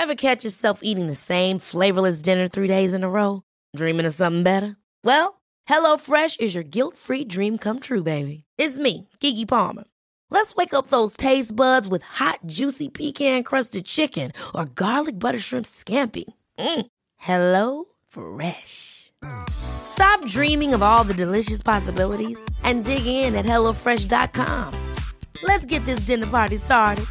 Ever catch yourself eating the same flavorless dinner 3 days in a row? Dreaming of something better? Well, HelloFresh is your guilt-free dream come true, baby. It's me, Keke Palmer. Let's wake up those taste buds with hot, juicy pecan-crusted chicken or garlic butter shrimp scampi. Hello Fresh. Stop dreaming of all the delicious possibilities and dig in at HelloFresh.com. Let's get this dinner party started.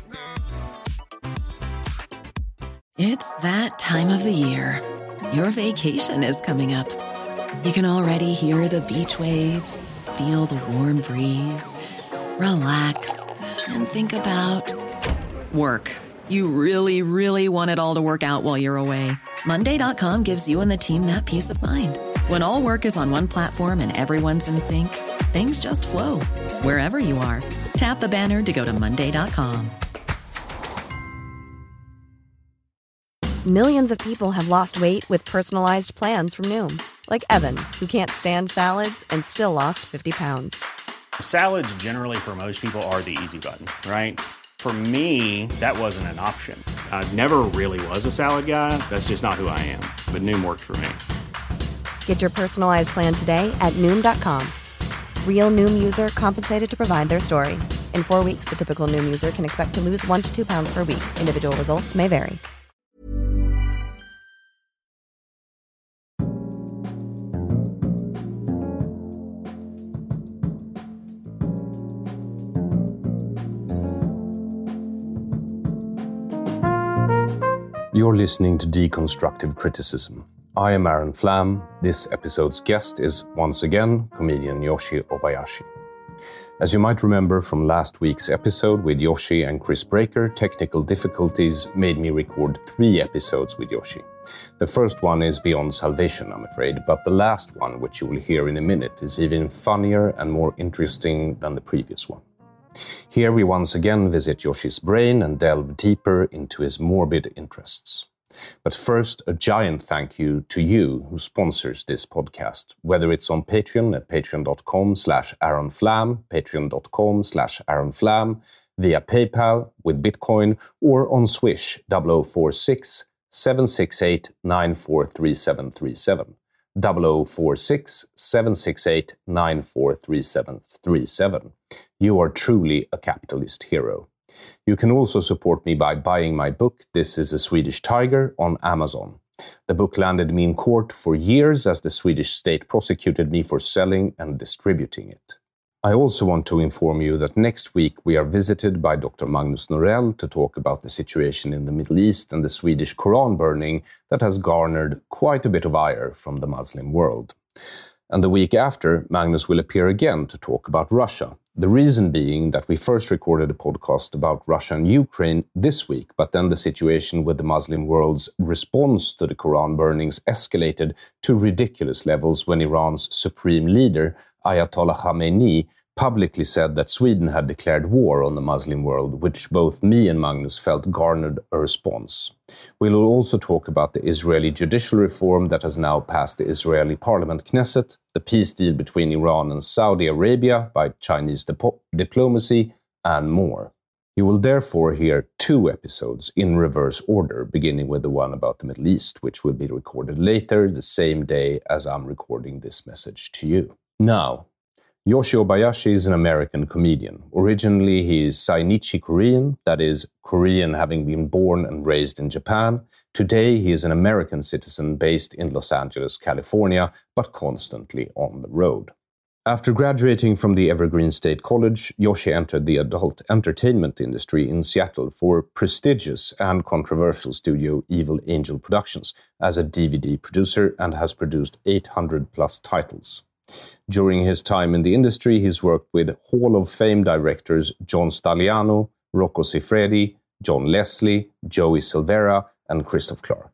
It's that time of the year. Your vacation is coming up. You can already hear the beach waves, feel the warm breeze, relax, and think about work. You really, really want it all to work out while you're away. Monday.com gives you and the team that peace of mind. When all work is on one platform and everyone's in sync, things just flow. Wherever you are, tap the banner to go to Monday.com. Millions of people have lost weight with personalized plans from Noom. Like Evan, who can't stand salads and still lost 50 pounds. Salads generally for most people are the easy button, right? For me, that wasn't an option. I never really was a salad guy. That's just not who I am. But Noom worked for me. Get your personalized plan today at Noom.com. Real Noom user compensated to provide their story. In 4 weeks, the typical Noom user can expect to lose 1 to 2 pounds per week. Individual results may vary. You're listening to Deconstructive Criticism. I am Aaron Flam. This episode's guest is, once again, comedian Yoshi Obayashi. As you might remember from last week's episode with Yoshi and Chris Breaker, technical difficulties made me record 3 episodes with Yoshi. The first one is beyond salvation, I'm afraid, but the last one, which you will hear in a minute, is even funnier and more interesting than the previous one. Here we once again visit Yoshi's brain and delve deeper into his morbid interests. But first, a giant thank you to you who sponsors this podcast, whether it's on Patreon at patreon.com/AaronFlam, patreon.com/AaronFlam, via PayPal with Bitcoin, or on Swish 0046 768 943737. 0046 768 943737. You are truly a capitalist hero. You can also support me by buying my book, This is a Swedish Tiger, on Amazon. The book landed me in court for years as the Swedish state prosecuted me for selling and distributing it. I also want to inform you that next week we are visited by Dr. Magnus Norell to talk about the situation in the Middle East and the Swedish Quran burning that has garnered quite a bit of ire from the Muslim world. And the week after, Magnus will appear again to talk about Russia. The reason being that we first recorded a podcast about Russia and Ukraine this week, but then the situation with the Muslim world's response to the Quran burnings escalated to ridiculous levels when Iran's supreme leader, Ayatollah Khamenei, publicly said that Sweden had declared war on the Muslim world, which both me and Magnus felt garnered a response. We will also talk about the Israeli judicial reform that has now passed the Israeli parliament Knesset, the peace deal between Iran and Saudi Arabia by Chinese diplomacy, and more. You will therefore hear 2 episodes in reverse order, beginning with the one about the Middle East, which will be recorded later, the same day as I'm recording this message to you. Now, Yoshi Obayashi is an American comedian. Originally, he is Sainichi Korean, that is, Korean having been born and raised in Japan. Today, he is an American citizen based in Los Angeles, California, but constantly on the road. After graduating from the Evergreen State College, Yoshi entered the adult entertainment industry in Seattle for prestigious and controversial studio Evil Angel Productions as a DVD producer and has produced 800-plus titles. During his time in the industry, he's worked with Hall of Fame directors John Stagliano, Rocco Siffredi, John Leslie, Joey Silvera, and Christoph Clark.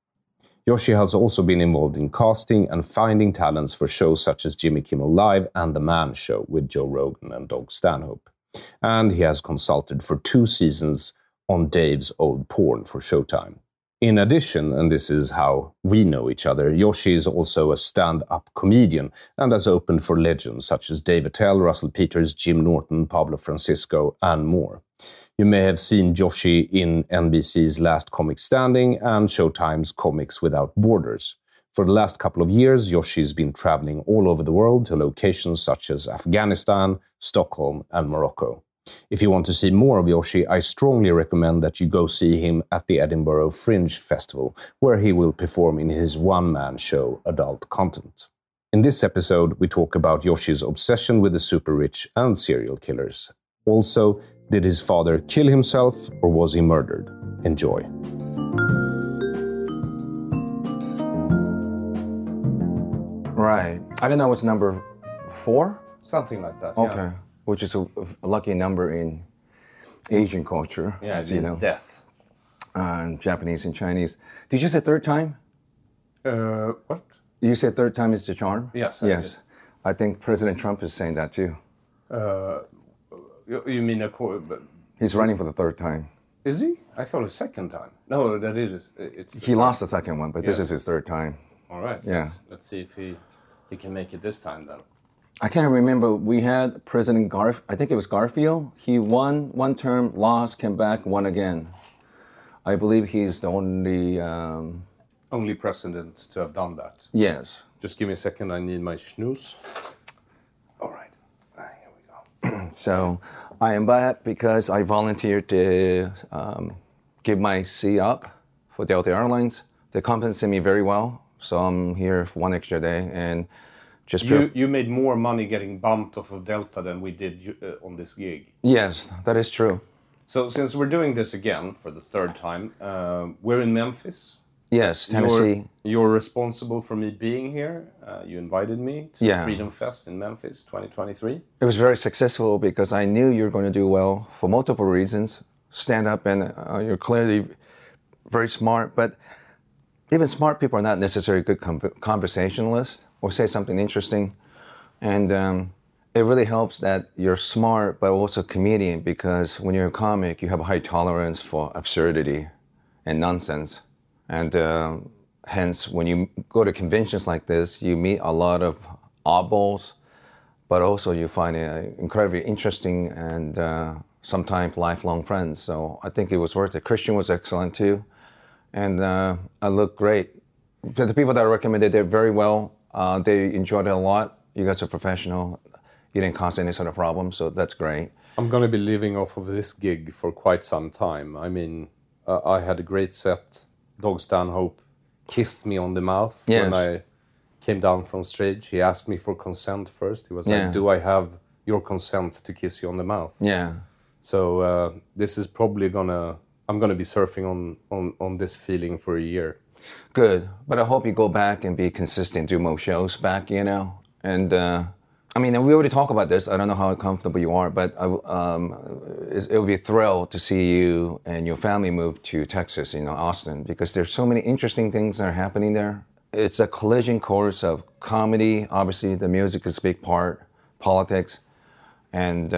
Yoshi has also been involved in casting and finding talents for shows such as Jimmy Kimmel Live and The Man Show with Joe Rogan and Doug Stanhope. And he has consulted for 2 seasons on Dave's Old Porn for Showtime. In addition, and this is how we know each other, Yoshi is also a stand-up comedian and has opened for legends such as Dave Attell, Russell Peters, Jim Norton, Pablo Francisco, and more. You may have seen Joshi in NBC's Last Comic Standing and Showtime's Comics Without Borders. For the last couple of years, Yoshi's been traveling all over the world to locations such as Afghanistan, Stockholm, and Morocco. If you want to see more of Yoshi, I strongly recommend that you go see him at the Edinburgh Fringe Festival, where he will perform in his one-man show, Adult Content. In this episode, we talk about Yoshi's obsession with the super rich and serial killers. Also, did his father kill himself or was he murdered? Enjoy. Right. I don't know what's number 4? Something like that, Okay. yeah. Which is a lucky number in Asian culture. Yeah, as it means death. Japanese and Chinese. Did you say third time? What? You said third time is the charm? Yes. Yes. I think President Trump is saying that too. You mean He's running for the third time. Is he? I thought a second time. No, that is. He lost the second one, but this Yes. is his third time. All right. Yeah. Let's see if he can make it this time then. I can't remember. We had President I think it was Garfield. He won one term, lost, came back, won again. I believe he's the only... Only president to have done that. Yes. Just give me a second. I need my snooze. All right. Here we go. So I am back because I volunteered to give my C up for Delta Airlines. They compensate me very well, so I'm here for one extra day and just... You made more money getting bumped off of Delta than we did on this gig. Yes, that is true. So since we're doing this again for the third time, we're in Memphis. Yes, Tennessee. You're responsible for me being here. You invited me to Freedom Fest in Memphis 2023. It was very successful because I knew you were going to do well for multiple reasons. Stand up and you're clearly very smart, but even smart people are not necessarily good conversationalists or say something interesting. And it really helps that you're smart, but also a comedian, because when you're a comic, you have a high tolerance for absurdity and nonsense. And hence, when you go to conventions like this, you meet a lot of oddballs, but also you find it incredibly interesting and sometimes lifelong friends. So I think it was worth it. Christian was excellent too. And I looked great. The people that I recommended did very well. They enjoyed it a lot. You guys are professional. You didn't cause any sort of problem, so that's great. I'm going to be living off of this gig for quite some time. I mean, I had a great set. Dog Stanhope kissed me on the mouth when I came down from stage. He asked me for consent first. He was like, do I have your consent to kiss you on the mouth? Yeah. So this is probably I'm gonna be surfing on this feeling for a year. Good. But I hope you go back and be consistent, do more shows back, you know. And I mean, we already talked about this. I don't know how comfortable you are, but it would be a thrill to see you and your family move to Texas, you know, Austin, because there's so many interesting things that are happening there. It's a collision course of comedy. Obviously, the music is a big part, politics, and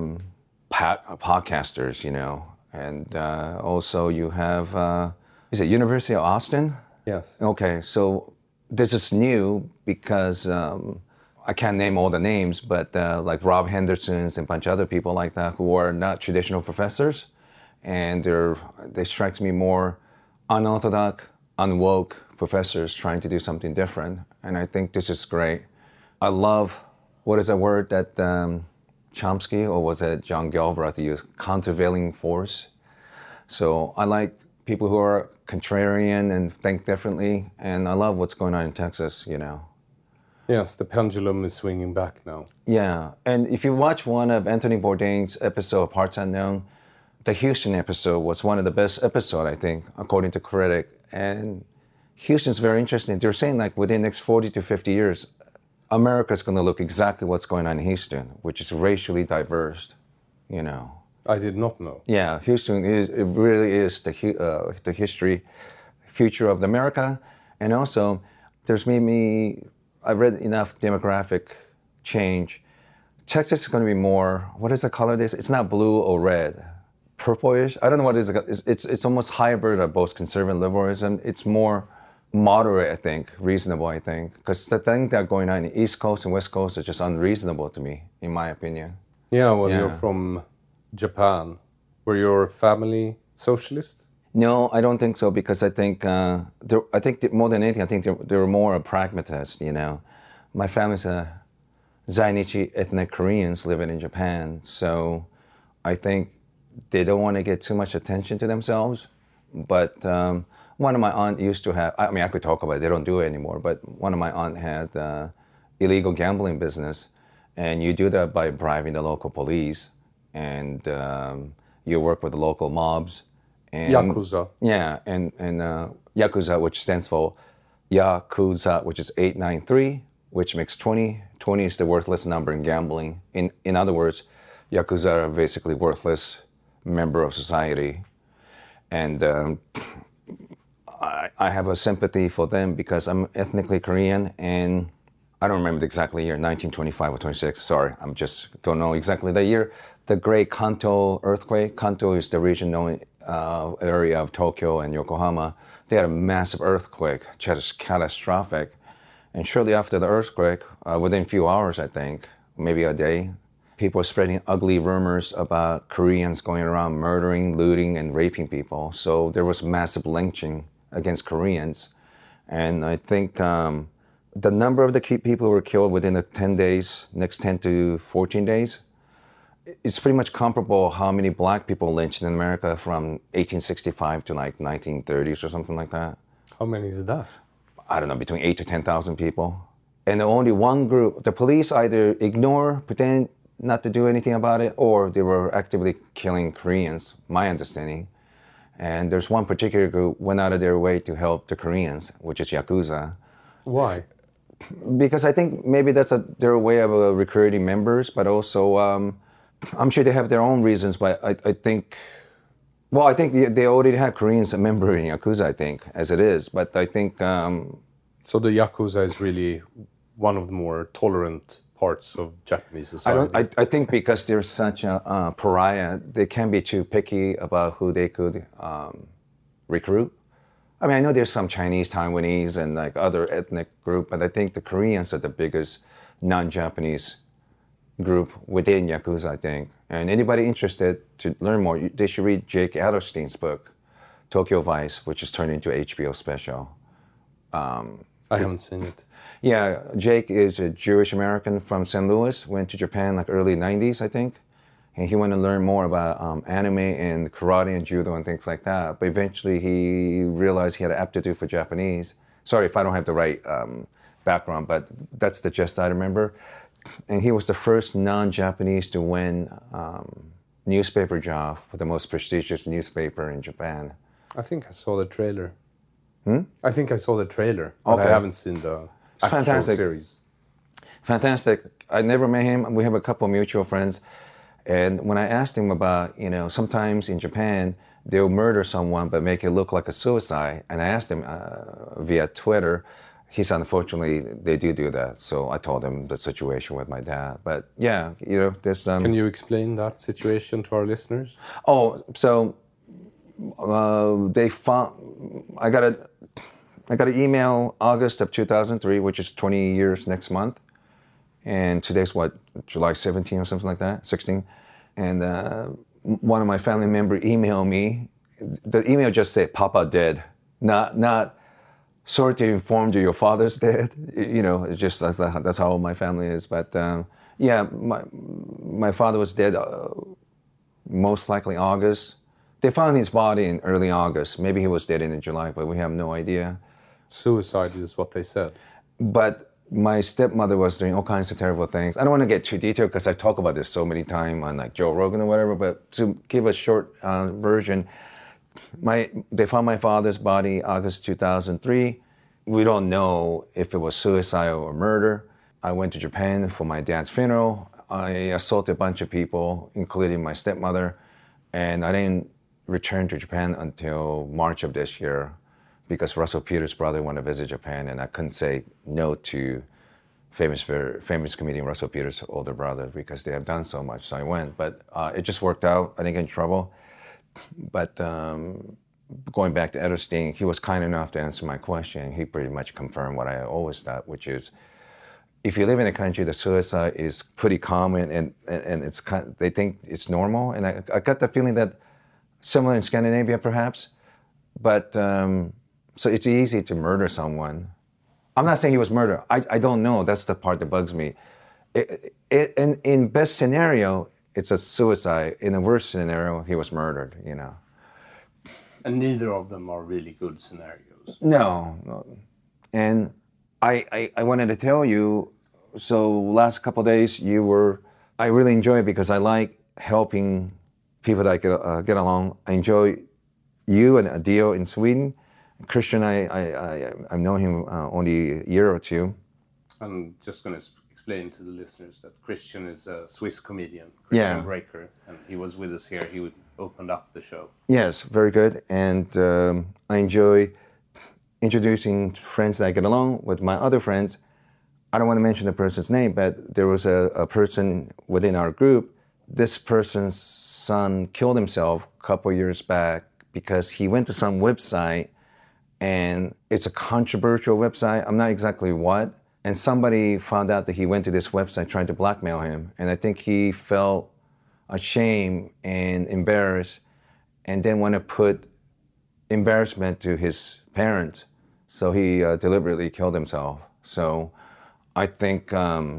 podcasters, you know. And also you have, is it University of Austin? Yes. Okay, so this is new because... I can't name all the names, but like Rob Henderson's and a bunch of other people like that who are not traditional professors, and they strike me more unorthodox, unwoke professors trying to do something different, and I think this is great. I love, what is that word that Chomsky, or was it John Galbraith used, countervailing force. So I like people who are contrarian and think differently, and I love what's going on in Texas, you know. Yes, the pendulum is swinging back now. Yeah, and if you watch one of Anthony Bourdain's episode of Parts Unknown, the Houston episode was one of the best episodes, I think, according to critic. And Houston's very interesting. They're saying like within the next 40 to 50 years, America's going to look exactly what's going on in Houston, which is racially diverse, you know. I did not know. Yeah, Houston really is the history, future of America. And also, I read enough demographic change. Texas is going to be more, what is the color of this? It's not blue or red. Purplish? I don't know what it is. It's almost hybrid of both conservative and liberalism. It's more moderate, I think, reasonable, I think. Because the things that are going on in the East Coast and West Coast are just unreasonable to me, in my opinion. Yeah, well, you're from Japan. Were your family socialist? No, I don't think so, because I think more than anything, I think they were more a pragmatist. My family's Zainichi ethnic Koreans living in Japan, so I think they don't want to get too much attention to themselves. But one of my aunt used to have, I could talk about it, they don't do it anymore, but one of my aunt had illegal gambling business, and you do that by bribing the local police, and you work with the local mobs. And, Yakuza. Yeah, and Yakuza, which stands for Yakuza, which is 893, which makes 20. 20 is the worthless number in gambling. In other words, Yakuza are basically worthless member of society. And I have a sympathy for them because I'm ethnically Korean, and I don't remember the exact year, 1925 or 26. Sorry, I just don't know exactly the year. The Great Kanto earthquake. Kanto is the regional area of Tokyo and Yokohama. They had a massive earthquake, just catastrophic. And shortly after the earthquake, within a few hours, I think, maybe a day, people were spreading ugly rumors about Koreans going around murdering, looting, and raping people. So there was massive lynching against Koreans. And I think the number of the people who were killed within the 10 days, next 10 to 14 days, it's pretty much comparable how many black people lynched in America from 1865 to like 1930s or something like that. How many is that? I don't know, between 8,000 to 10,000 people. And only one group, the police either ignore, pretend not to do anything about it, or they were actively killing Koreans, my understanding. And there's one particular group went out of their way to help the Koreans, which is Yakuza. Why? Because I think maybe that's their way of recruiting members, but also I'm sure they have their own reasons, but I think they already have Koreans a member in Yakuza, I think, as it is. But I think... So the Yakuza is really one of the more tolerant parts of Japanese society? I think because they're such a pariah, they can't be too picky about who they could recruit. I mean, I know there's some Chinese, Taiwanese, and like other ethnic group, but I think the Koreans are the biggest non-Japanese group within Yakuza, I think. And anybody interested to learn more, they should read Jake Adelstein's book, Tokyo Vice, which is turned into an HBO special. I haven't seen it. Yeah, Jake is a Jewish American from St. Louis, went to Japan like early 90s, I think. And he wanted to learn more about anime and karate and judo and things like that. But eventually he realized he had an aptitude for Japanese. Sorry if I don't have the right background, but that's the gist I remember. And he was the first non-Japanese to win newspaper job for the most prestigious newspaper in Japan. I think I saw the trailer. I think I saw the trailer, but Okay. I haven't seen the actual series. Fantastic. I never met him. We have a couple of mutual friends. And when I asked him about, sometimes in Japan, they'll murder someone but make it look like a suicide. And I asked him via Twitter. He said, unfortunately, they do that. So I told him the situation with my dad. But yeah, there's... Can you explain that situation to our listeners? Oh, so they found... I got an email August of 2003, which is 20 years next month. And today's July 17 or something like that, 16. And one of my family members emailed me. The email just said, Papa dead. Not sorry to inform you your father's dead. It's just that's how my family is. But yeah, my father was dead most likely August. They found his body in early August. Maybe he was dead in July, but we have no idea. Suicide is what they said. But my stepmother was doing all kinds of terrible things. I don't want to get too detailed because I talk about this so many times on like Joe Rogan or whatever, but to give a short version, they found my father's body August 2003. We don't know if it was suicide or murder. I went to Japan for my dad's funeral. I assaulted a bunch of people, including my stepmother, and I didn't return to Japan until March of this year because Russell Peters' brother wanted to visit Japan, and I couldn't say no to famous comedian Russell Peters' older brother because they have done so much. So I went, but it just worked out. I didn't get in trouble. But going back to Edelstein, he was kind enough to answer my question. He pretty much confirmed what I always thought, which is, if you live in a country, the suicide is pretty common, and it's they think it's normal. And I got the feeling that similar in Scandinavia perhaps, but so it's easy to murder someone. I'm not saying he was murdered. I don't know. That's the part that bugs me. In best scenario, it's a suicide. In the worst scenario, he was murdered, you know. And neither of them are really good scenarios. No. And I wanted to tell you, so last couple of days I really enjoy it because I like helping people that I could get along. I enjoy you and Adil in Sweden. Christian, I've known him only a year or two. I'm just going to explain to the listeners that Christian is a Swiss comedian, Christian Breaker, and he was with us here. He opened up the show. Yes, very good. And I enjoy introducing friends that I get along with my other friends. I don't want to mention the person's name, but there was a person within our group. This person's son killed himself a couple years back because he went to some website, and it's a controversial website. I'm not exactly what. And somebody found out that he went to this website trying to blackmail him. And I think he felt ashamed and embarrassed and didn't want to put embarrassment to his parents. So he deliberately killed himself. So I think,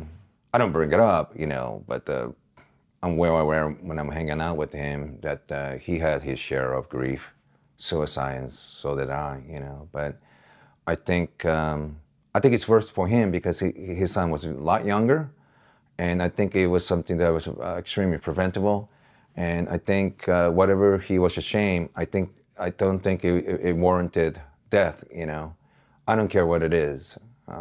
I don't bring it up, you know, but I'm well aware when I'm hanging out with him that he had his share of grief, suicide, and so did I, you know. But I think it's worse for him because his son was a lot younger, and I think it was something that was extremely preventable. And I think whatever he was ashamed, I don't think it warranted death, you know. I don't care what it is.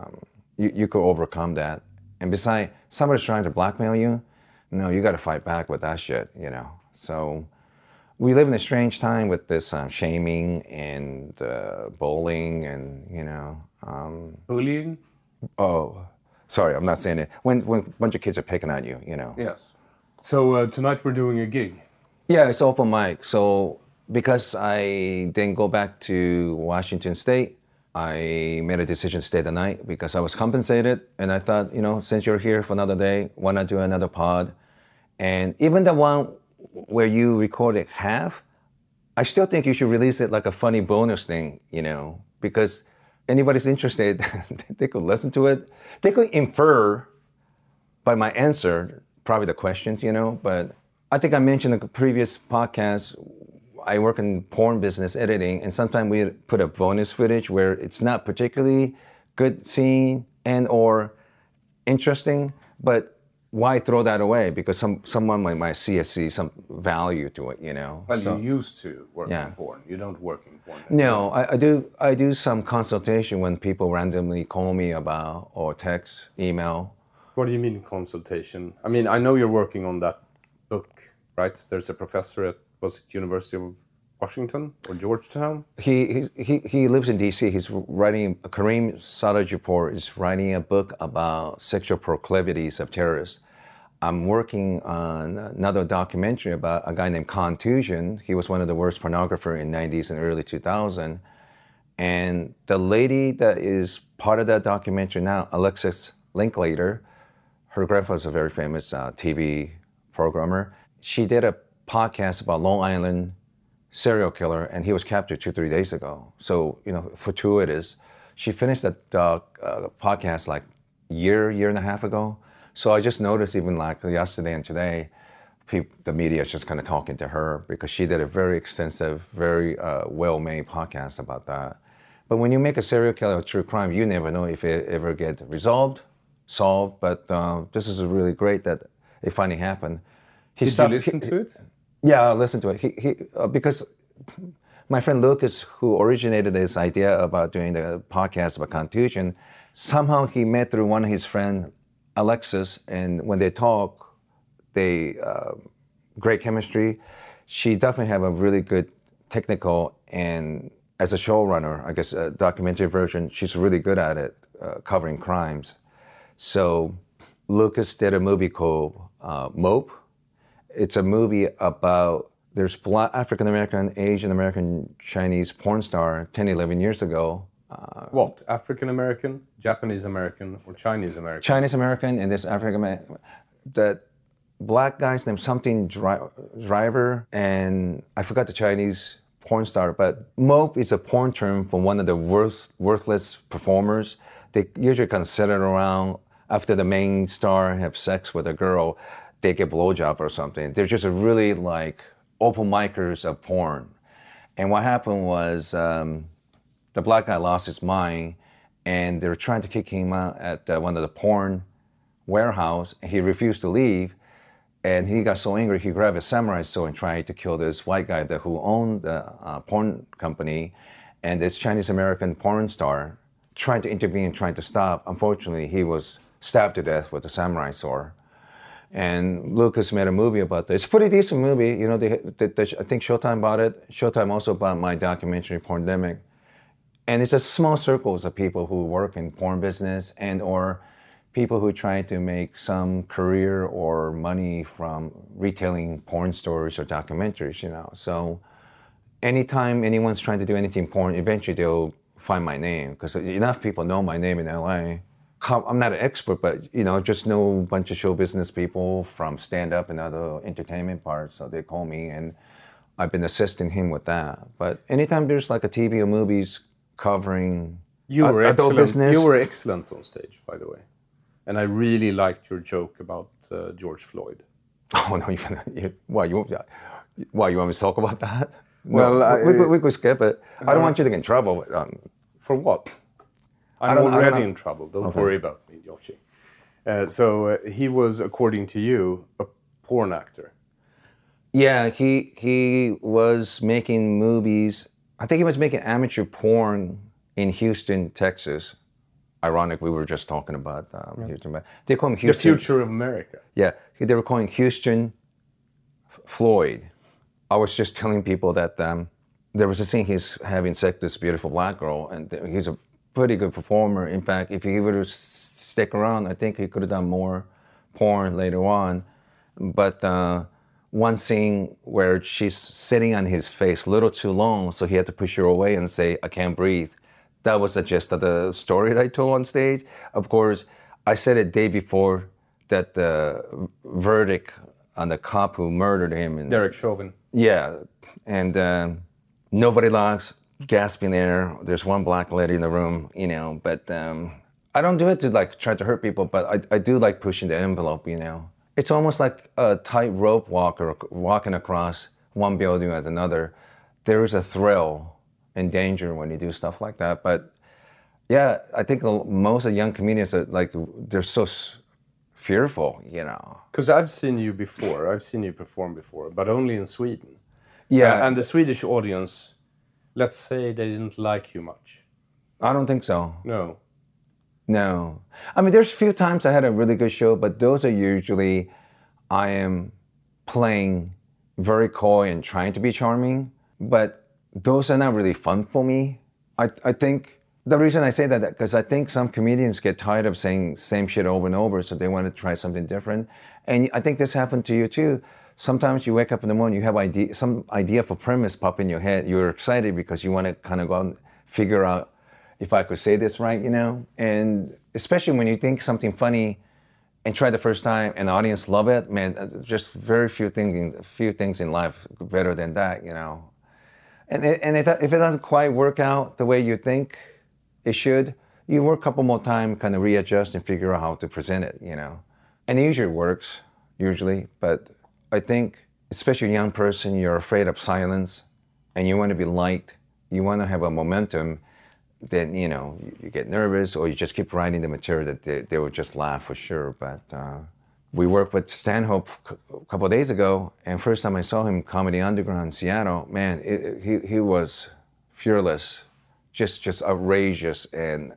You could overcome that. And besides, somebody's trying to blackmail you, no, you got to fight back with that shit, you know. So we live in a strange time with this shaming and bullying and, you know. Bullying? Oh, sorry, I'm not saying it. When a bunch of kids are picking at you, you know. Yes. So tonight we're doing a gig. Yeah, it's open mic. So because I didn't go back to Washington State, I made a decision to stay the night because I was compensated. And I thought, you know, since you're here for another day, why not do another pod? And even the one where you recorded half, I still think you should release it like a funny bonus thing, you know, because anybody's interested, they could listen to it. They could infer by my answer, probably the questions, you know, but I think I mentioned in the previous podcast, I work in porn business editing, and sometimes we put up bonus footage where it's not particularly good scene and or interesting, but why throw that away? Because someone might see some value to it, you know. Well, you used to work in porn. You don't work in porn anymore. No, I do some consultation when people randomly call me about or text, email. What do you mean consultation? I mean, I know you're working on that book, right? There's a professor at, was it University of Washington or Georgetown? He lives in D.C. He's writing, Kareem Sadajipur is writing a book about sexual proclivities of terrorists. I'm working on another documentary about a guy named Contusion. He was one of the worst pornographers in the 90s and early 2000s. And the lady that is part of that documentary now, Alexis Linklater, her grandfather's a very famous TV programmer. She did a podcast about Long Island serial killer, and he was captured 2-3 days ago. So, you know, fortuitous. She finished that podcast like year and a half ago. So I just noticed even like yesterday and today, the media is just kind of talking to her because she did a very extensive, very well-made podcast about that. But when you make a serial killer or true crime, you never know if it ever get solved. But this is really great that it finally happened. Did you listen to it? Yeah, I listened to it. Because my friend Lucas, who originated this idea about doing the podcast about Contusion, somehow he met through one of his friends, Alexis, and when they talk, great chemistry. She definitely have a really good technical, and as a showrunner, I guess a documentary version, she's really good at it, covering crimes. So Lucas did a movie called Mope. It's a movie about, there's Black, African-American, Asian-American, Chinese porn star 10, 11 years ago. What? African-American, Japanese-American, or Chinese-American? Chinese-American and this African-American that black guys named something Driver, and I forgot the Chinese porn star, but mope is a porn term for one of the worthless performers. They usually kind of set it around after the main star have sex with a girl, they get blowjob or something. They're just really like open micers of porn. And what happened was the black guy lost his mind, and they were trying to kick him out at one of the porn warehouse. He refused to leave, and he got so angry he grabbed a samurai sword and tried to kill this white guy who owned the porn company, and this Chinese American porn star tried to intervene, trying to stop. Unfortunately, he was stabbed to death with a samurai sword. And Lucas made a movie about this. It's a pretty decent movie. You know, I think Showtime bought it. Showtime also bought my documentary, Porndemic. And it's just small circles of people who work in porn business and or people who try to make some career or money from retailing porn stories or documentaries, you know. So anytime anyone's trying to do anything porn, eventually they'll find my name, because enough people know my name in LA. I'm not an expert, but, you know, just know a bunch of show business people from stand-up and other entertainment parts. So they call me, and I've been assisting him with that. But anytime there's like a TV or movies covering adult business. You were excellent on stage, by the way. And I really liked your joke about George Floyd. Oh, no, why you want me to talk about that? Well, no, we could skip it. I don't want you to get in trouble. For what? I'm already in trouble. Don't worry about me, Yoshi. So he was, according to you, a porn actor. Yeah, he was making movies. I think he was making amateur porn in Houston, Texas. Ironic, we were just talking about Houston. But they call him Houston. The future of America. Yeah, they were calling Houston Floyd. I was just telling people that there was a scene he's having sex with this beautiful black girl, and he's a pretty good performer. In fact, if he would have stick around, I think he could have done more porn later on. But one scene where she's sitting on his face a little too long, so he had to push her away and say, "I can't breathe." That was the gist of the story that I told on stage. Of course, I said it day before that the verdict on the cop who murdered him. Derek Chauvin. Yeah, and nobody laughs. Gasping air. There's one black lady in the room, you know, but I don't do it to like try to hurt people, but I do like pushing the envelope, you know. It's almost like a tightrope walking across one building at another. There is a thrill and danger when you do stuff like that. But yeah, I think most of the young comedians are like, they're so fearful, you know. Because I've seen you before. I've seen you perform before, but only in Sweden. Yeah. And the Swedish audience, let's say they didn't like you much. I don't think so. No. I mean, there's a few times I had a really good show, but those are usually I am playing very coy and trying to be charming, but those are not really fun for me. I think the reason I say that because I think some comedians get tired of saying same shit over and over, so they want to try something different. And I think this happened to you too. Sometimes you wake up in the morning, you have some idea for premise pop in your head. You're excited because you want to kind of go and figure out if I could say this right, you know? And especially when you think something funny and try the first time and the audience love it, man, just very few things in life better than that, you know? And if it doesn't quite work out the way you think it should, you work a couple more times, kind of readjust and figure out how to present it, you know? And it usually works, but I think, especially a young person, you're afraid of silence and you want to be liked. You want to have a momentum. Then, you know, you get nervous or you just keep writing the material that they will just laugh for sure. But we worked with Stanhope a couple of days ago, and first time I saw him, Comedy Underground in Seattle, man, he was fearless, just outrageous and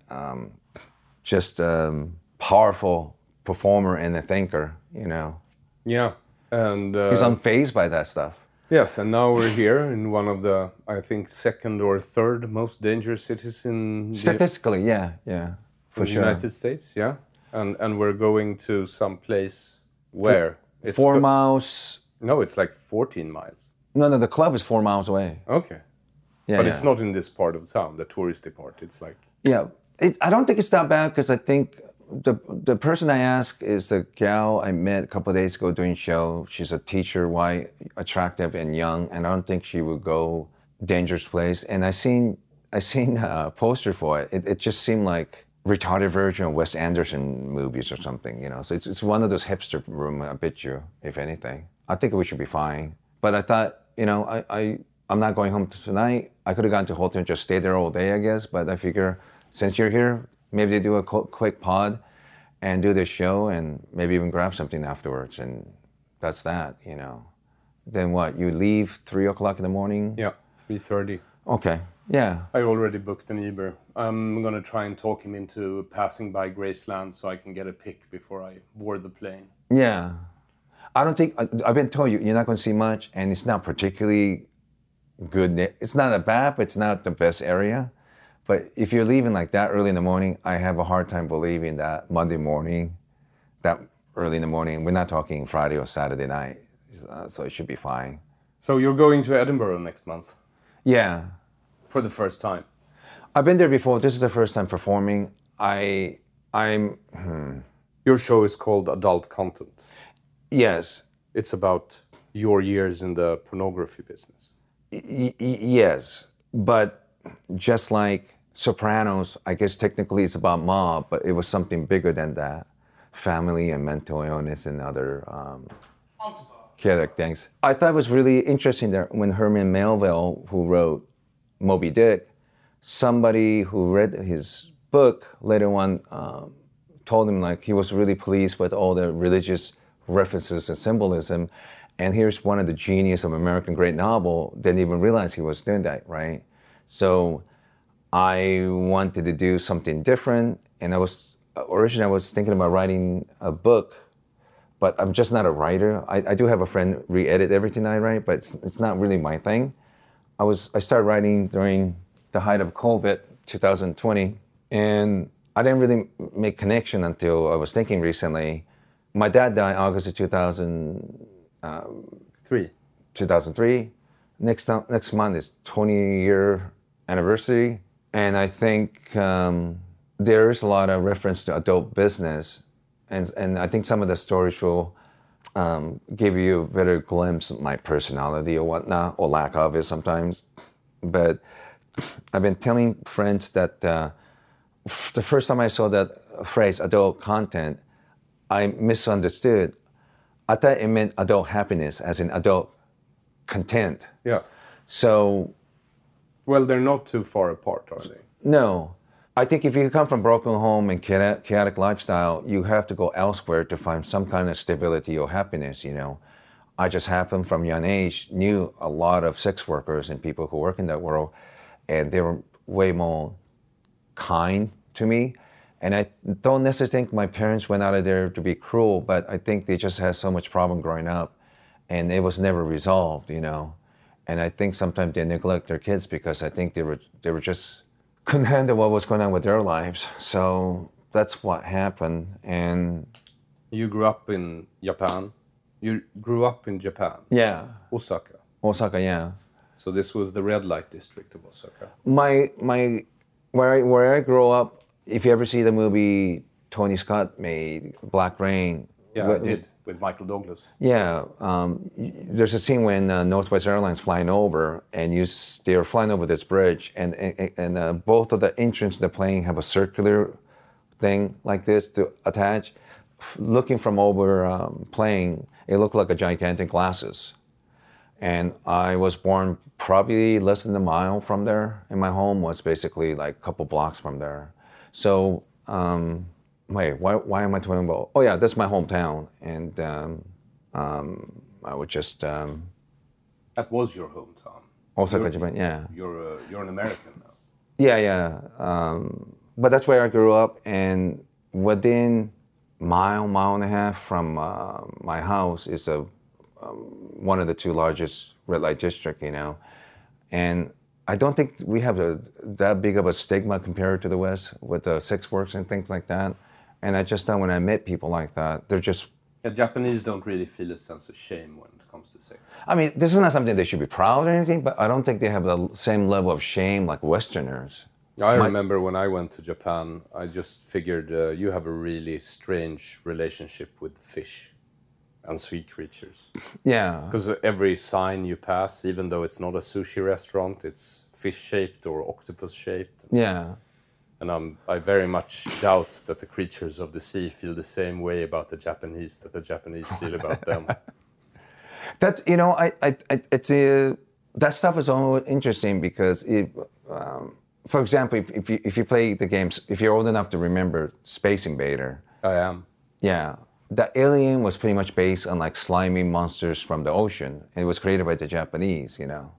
just powerful performer and a thinker, you know. Yeah. And he's unfazed by that stuff. Yes, and now we're here in one of the, I think, second or third most dangerous cities in statistically, yeah, for sure. United States, yeah, and we're going to some place where it's 4 miles. No, it's like 14 miles. No, the club is 4 miles away. Okay, yeah, but it's not in this part of town, the touristy part. It's like I don't think it's that bad because I think the person I asked is the gal I met a couple of days ago doing show. She's a teacher, white, attractive, and young, and I don't think she would go Dangerous Place. And I seen a poster for it. It just seemed like retarded version of Wes Anderson movies or something, you know. So it's one of those hipster room. I bet you, if anything. I think we should be fine. But I thought, you know, I'm not going home tonight. I could have gone to a hotel and just stayed there all day, I guess. But I figure since you're here, maybe they do a quick pod and do this show and maybe even grab something afterwards. And that's that, you know. Then what? You leave 3 o'clock in the morning? Yeah, 3:30. Okay, yeah. I already booked an Uber. I'm going to try and talk him into passing by Graceland so I can get a pic before I board the plane. Yeah. I don't think, I've been told you're not going to see much, and it's not particularly good. It's not a bad, but it's not the best area. But if you're leaving like that early in the morning, I have a hard time believing that Monday morning, that early in the morning, we're not talking Friday or Saturday night, so it should be fine. So you're going to Edinburgh next month? Yeah. For the first time? I've been there before. This is the first time performing. Your show is called Adult Content. Yes. It's about your years in the pornography business. Yes. But just like Sopranos, I guess technically it's about mob, but it was something bigger than that. Family and mental illness and other chaotic things. I thought it was really interesting that when Herman Melville, who wrote Moby Dick, somebody who read his book later on told him like he was really pleased with all the religious references and symbolism. And here's one of the genius of American great novel, didn't even realize he was doing that, right? So I wanted to do something different. And originally I was thinking about writing a book, but I'm just not a writer. I do have a friend re-edit everything I write, but it's not really my thing. I started writing during the height of COVID, 2020, and I didn't really make connection until I was thinking recently. My dad died August of 2003. Next month is 20-year anniversary, and I think there is a lot of reference to adult business, and I think some of the stories will give you a better glimpse of my personality or whatnot, or lack of it sometimes. But I've been telling friends that the first time I saw that phrase, adult content, I misunderstood. I thought it meant adult happiness, as in adult content. Yes. So... Well, they're not too far apart, are they? No. I think if you come from broken home and chaotic lifestyle, you have to go elsewhere to find some kind of stability or happiness, you know. I just happened from young age, knew a lot of sex workers and people who work in that world, and they were way more kind to me. And I don't necessarily think my parents went out of there to be cruel, but I think they just had so much problem growing up, and it was never resolved, you know. And I think sometimes they neglect their kids because I think they were just couldn't handle what was going on with their lives. So that's what happened. And you grew up in Japan. You grew up in Japan. Yeah. Osaka. Osaka, yeah. So this was the red light district of Osaka. Where I grew up, if you ever see the movie Tony Scott made, Black Rain. Yeah, I did, with Michael Douglas. Yeah, there's a scene when Northwest Airlines flying over, and they're flying over this bridge, and both of the entrance to the plane have a circular thing like this to attach. Looking from over plane, it looked like a gigantic glasses. And I was born probably less than a mile from there, and my home was basically like a couple blocks from there. So, wait, why am I talking about? Oh yeah, that's my hometown, and I would just. That was your hometown. Osaka, Japan. Yeah. You're an American now. Yeah. But that's where I grew up, and within mile and a half from my house is one of the two largest red light district, you know, and I don't think we have that big of a stigma compared to the West with the sex works and things like that. And I just thought when I met people like that, they're just... Yeah, Japanese don't really feel a sense of shame when it comes to sex. I mean, this is not something they should be proud of or anything, but I don't think they have the same level of shame like Westerners. I remember when I went to Japan, I just figured you have a really strange relationship with fish and sea creatures. Yeah. Because every sign you pass, even though it's not a sushi restaurant, it's fish-shaped or octopus-shaped. Yeah. And I very much doubt that the creatures of the sea feel the same way about the Japanese that the Japanese feel about them. That's, that stuff is always interesting because for example, if you play the games, if you're old enough to remember Space Invader. I am. Yeah. The alien was pretty much based on like slimy monsters from the ocean. It was created by the Japanese,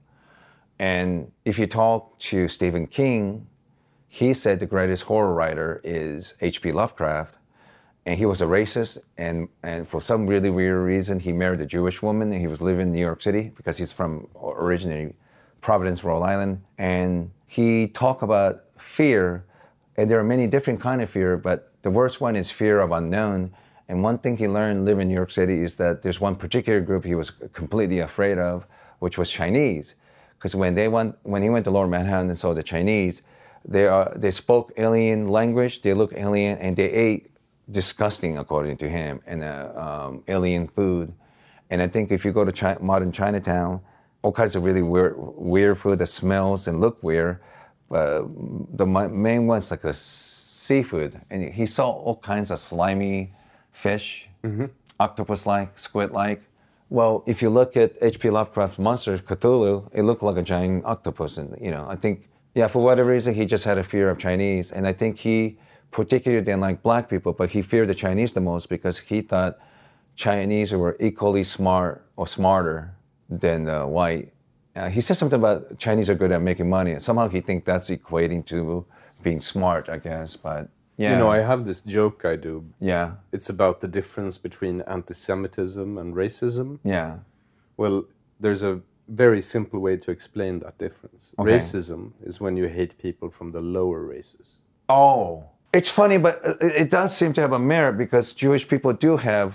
And if you talk to Stephen King, he said the greatest horror writer is H.P. Lovecraft. And he was a racist, and for some really weird reason, he married a Jewish woman, and he was living in New York City because he's from originally Providence, Rhode Island. And he talked about fear, and there are many different kinds of fear, but the worst one is fear of unknown. And one thing he learned living in New York City is that there's one particular group he was completely afraid of, which was Chinese. Because when he went to Lower Manhattan and saw the Chinese, they spoke alien language, they looked alien, and they ate disgusting, according to him, and alien food. And I think if you go to modern Chinatown, all kinds of really weird food that smells and look weird. The main one's like the seafood, and he saw all kinds of slimy fish, octopus-like, squid-like. Well, if you look at H.P. Lovecraft's monster, Cthulhu, it looked like a giant octopus. And, I think, for whatever reason, he just had a fear of Chinese. And I think he particularly didn't like black people, but he feared the Chinese the most because he thought Chinese were equally smart or smarter than white. He said something about Chinese are good at making money. And somehow he thinks that's equating to being smart, I guess. But yeah. I have this joke I do. Yeah. It's about the difference between anti-Semitism and racism. Yeah. Well, there's a very simple way to explain that difference. Okay. Racism is when you hate people from the lower races. Oh. It's funny, but it does seem to have a merit because Jewish people do have,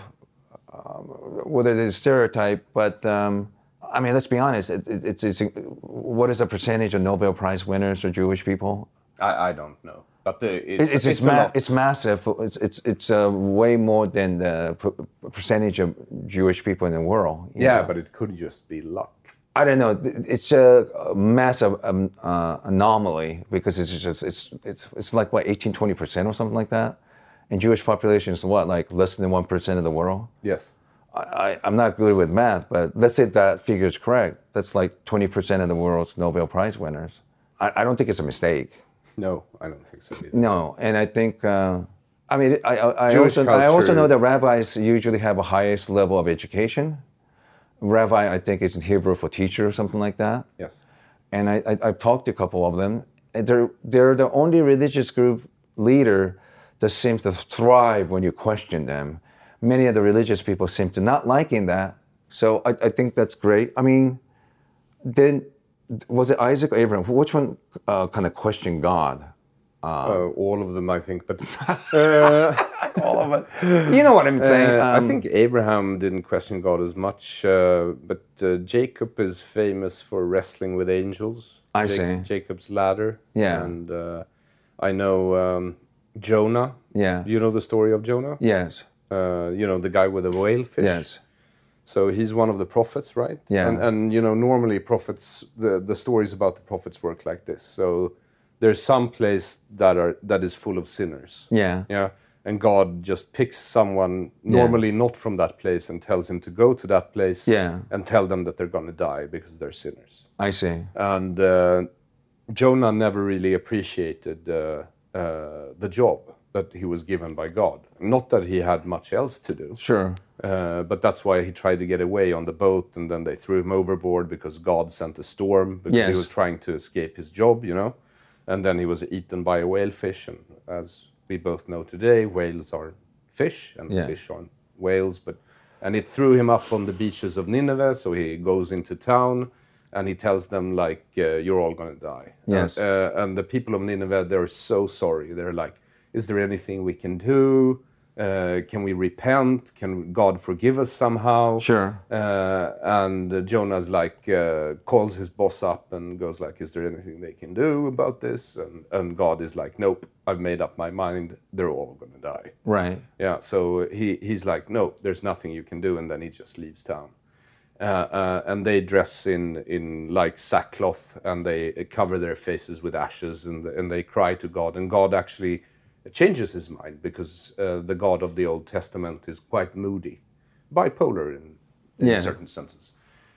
whether it is a stereotype, but let's be honest. It's what is the percentage of Nobel Prize winners are Jewish people? I don't know, but it's massive. It's way more than the percentage of Jewish people in the world. Yeah, but it could just be luck. I don't know. It's a massive anomaly because it's like what 18-20% or something like that, and Jewish population is what, like less than 1% of the world. Yes. I'm not good with math, but let's say that figure is correct. That's like 20% of the world's Nobel Prize winners. I don't think it's a mistake. No, I don't think so either. No, and I think I also know that rabbis usually have a highest level of education. Rabbi, I think, is in Hebrew for teacher or something like that. Yes. And I've talked to a couple of them. And they're the only religious group leader that seems to thrive when you question them. Many of the religious people seem to not liking that. So I think that's great. I mean, then was it Isaac or Abraham? Which one kind of questioned God? All of them, I think, but all of it. You know what I'm saying? I think Abraham didn't question God as much, but Jacob is famous for wrestling with angels. I see. Jacob's ladder. Yeah. And I know Jonah. Yeah. Do you know the story of Jonah? Yes. The guy with the whale fish. Yes. So he's one of the prophets, right? Yeah. And normally prophets, the stories about the prophets work like this. So there's some place that is full of sinners. Yeah. Yeah. And God just picks someone normally not from that place and tells him to go to that place and tell them that they're going to die because they're sinners. I see. And Jonah never really appreciated the job that he was given by God. Not that he had much else to do. Sure. But that's why he tried to get away on the boat, and then they threw him overboard because God sent a storm because he was trying to escape his job, And then he was eaten by a whalefish, and as we both know today, whales are fish, and fish aren't whales. And it threw him up on the beaches of Nineveh, so he goes into town, and he tells them, you're all going to die. Yes. And the people of Nineveh, they're so sorry. They're like, is there anything we can do? Can we repent? Can God forgive us somehow? Sure. And Jonah's like, calls his boss up and goes like, is there anything they can do about this? And God is like, nope, I've made up my mind. They're all going to die. Right. Yeah, so he's like, no, there's nothing you can do. And then he just leaves town. And they dress in like sackcloth, and they cover their faces with ashes, and they cry to God. And God actually changes his mind, because the God of the Old Testament is quite moody, bipolar in certain senses.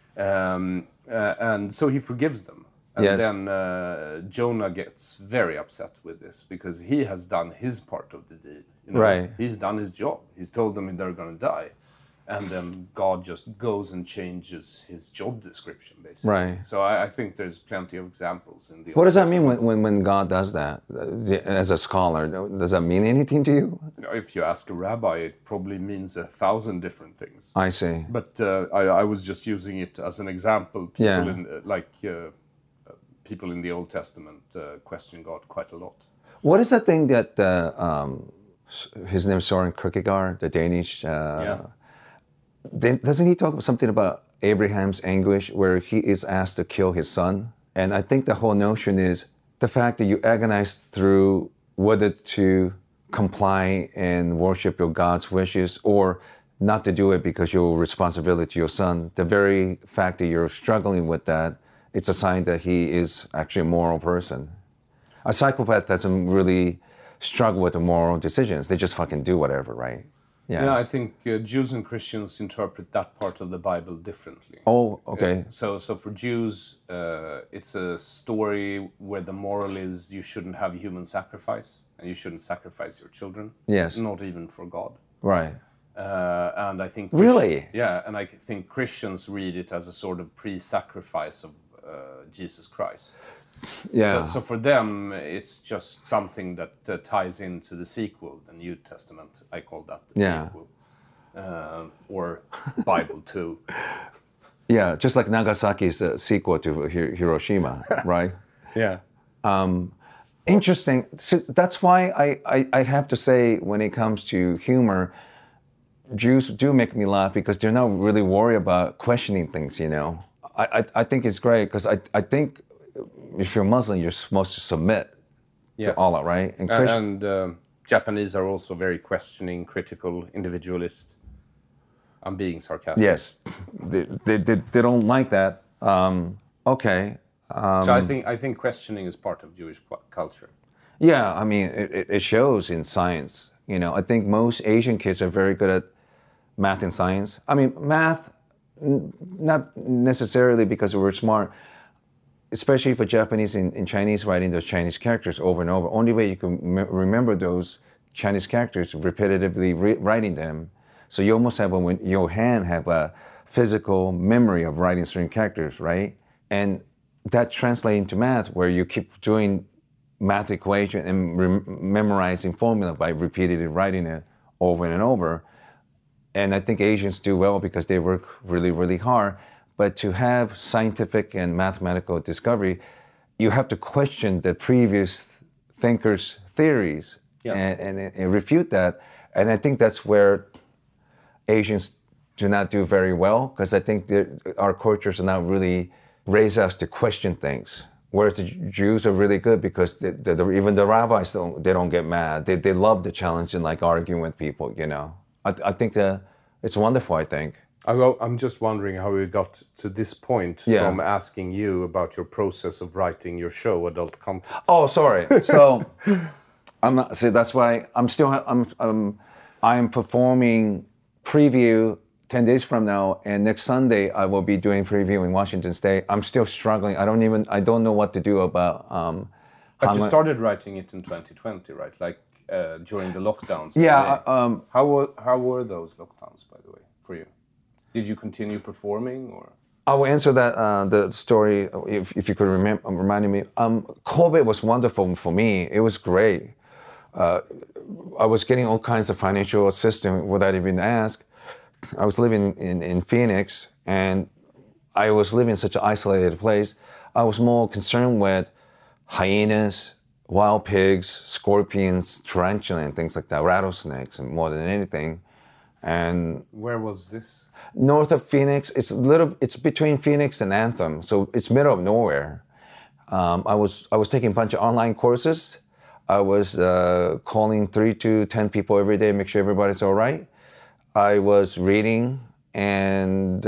And so he forgives them. And then Jonah gets very upset with this, because he has done his part of the deed. You know? Right. He's done his job. He's told them they're going to die. And then God just goes and changes his job description, basically. Right. So I think there's plenty of examples in the What does that Old mean Testament. when God does that? As a scholar, does that mean anything to you? If you ask a rabbi, it probably means 1,000 different things. I see. But I was just using it as an example. People in the Old Testament question God quite a lot. What is that thing that his name is Søren Kierkegaard, the Danish? Doesn't he talk something about Abraham's anguish, where he is asked to kill his son? And I think the whole notion is the fact that you agonize through whether to comply and worship your God's wishes or not to do it because your responsibility to your son. The very fact that you're struggling with that, it's a sign that he is actually a moral person. A psychopath doesn't really struggle with the moral decisions. They just fucking do whatever, right? Yeah, I think Jews and Christians interpret that part of the Bible differently. Oh, okay. So for Jews, it's a story where the moral is you shouldn't have human sacrifice, and you shouldn't sacrifice your children. Yes. Not even for God. Right. And I think... Really? Yeah, and I think Christians read it as a sort of pre-sacrifice of Jesus Christ. Yeah. So for them, it's just something that ties into the sequel, the New Testament. I call that the sequel. Or Bible 2. Yeah, just like Nagasaki's sequel to Hiroshima, right? Yeah. Interesting. So that's why I have to say, when it comes to humor, Jews do make me laugh because they're not really worried about questioning things, you know. I think it's great because I think if you're Muslim, you're supposed to submit to Allah, right? And Japanese are also very questioning, critical, individualist. I'm being sarcastic. Yes, they don't like that. Okay. So I think questioning is part of Jewish culture. Yeah, I mean, it shows in science. You know, I think most Asian kids are very good at math and science. I mean, math, not necessarily because we're smart, especially for Japanese in Chinese, writing those Chinese characters over and over. Only way you can remember those Chinese characters, repetitively writing them. So you almost have your hand have a physical memory of writing certain characters, right? And that translates into math, where you keep doing math equation and memorizing formula by repeatedly writing it over and over. And I think Asians do well because they work really, really hard. But to have scientific and mathematical discovery, you have to question the previous thinkers' theories and refute that. And I think that's where Asians do not do very well, because I think our cultures are not really raise us to question things. Whereas the Jews are really good because even the rabbis don't get mad. They love the challenge and like arguing with people, you know. I think it's wonderful, I think. I'm just wondering how we got to this point from asking you about your process of writing your show, Adult Content. Oh, sorry. So I'm not. See, that's why I'm performing preview 10 days from now, and next Sunday I will be doing preview in Washington State. I'm still struggling. I don't know what to do about. But you started writing it in 2020, right? Like during the lockdowns. Yeah. How were those lockdowns, by the way, for you? Did you continue performing, or? I will answer that the story if you could remind me. COVID was wonderful for me. It was great. I was getting all kinds of financial assistance without even ask. I was living in Phoenix, and I was living in such an isolated place. I was more concerned with hyenas wild pigs, scorpions, tarantula, and things like that, rattlesnakes, and more than anything. And where was this? North of Phoenix. It's between Phoenix and Anthem, so it's middle of nowhere. I was taking a bunch of online courses. I was calling 3 to 10 people every day, make sure everybody's all right. I was reading, and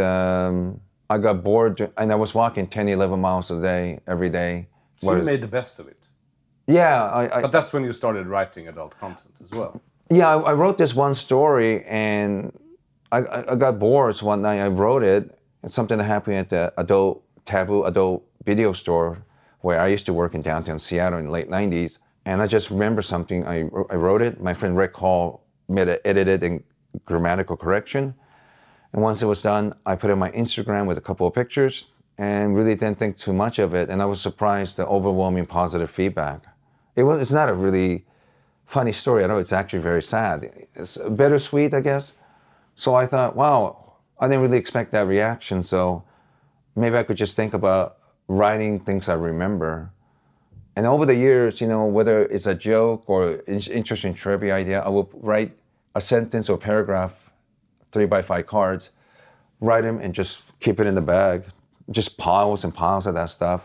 I got bored, and I was walking 10, 11 miles a day, every day. So you made the best of it. Yeah. But that's when you started writing adult content as well. Yeah, I wrote this one story, and I got bored. So one night I wrote it. It's something that happened at the Taboo adult video store where I used to work in downtown Seattle in the late 90s. And I just remember something. I wrote it. My friend Rick Hall edited and grammatical correction. And once it was done, I put it on my Instagram with a couple of pictures and really didn't think too much of it. And I was surprised the overwhelming positive feedback. It's not a really funny story. I know it's actually very sad. It's bittersweet, I guess. So I thought, wow, I didn't really expect that reaction. So maybe I could just think about writing things I remember. And over the years, whether it's a joke or interesting trivia idea, I will write a sentence or paragraph, 3x5 cards, write them and just keep it in the bag. Just piles and piles of that stuff.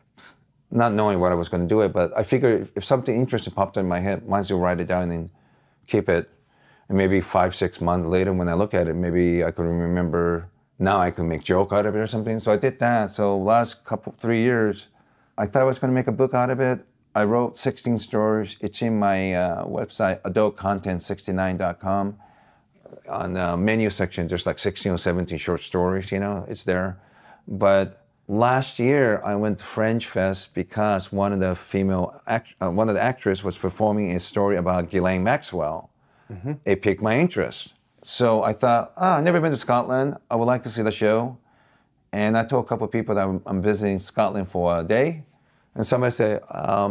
Not knowing what I was going to do it, but I figured if something interesting popped in my head, might as well write it down and keep it. And maybe 5-6 months later when I look at it, maybe I could remember, now I can make joke out of it or something. So I did that. So last 3 years, I thought I was going to make a book out of it. I wrote 16 stories. It's in my website, adultcontent69.com. On the menu section, there's like 16 or 17 short stories, it's there. But last year, I went to Fringe Fest because one of the actresses was performing a story about Ghislaine Maxwell. Mm-hmm. It piqued my interest. So I thought, I've never been to Scotland. I would like to see the show. And I told a couple of people that I'm visiting Scotland for a day. And somebody said,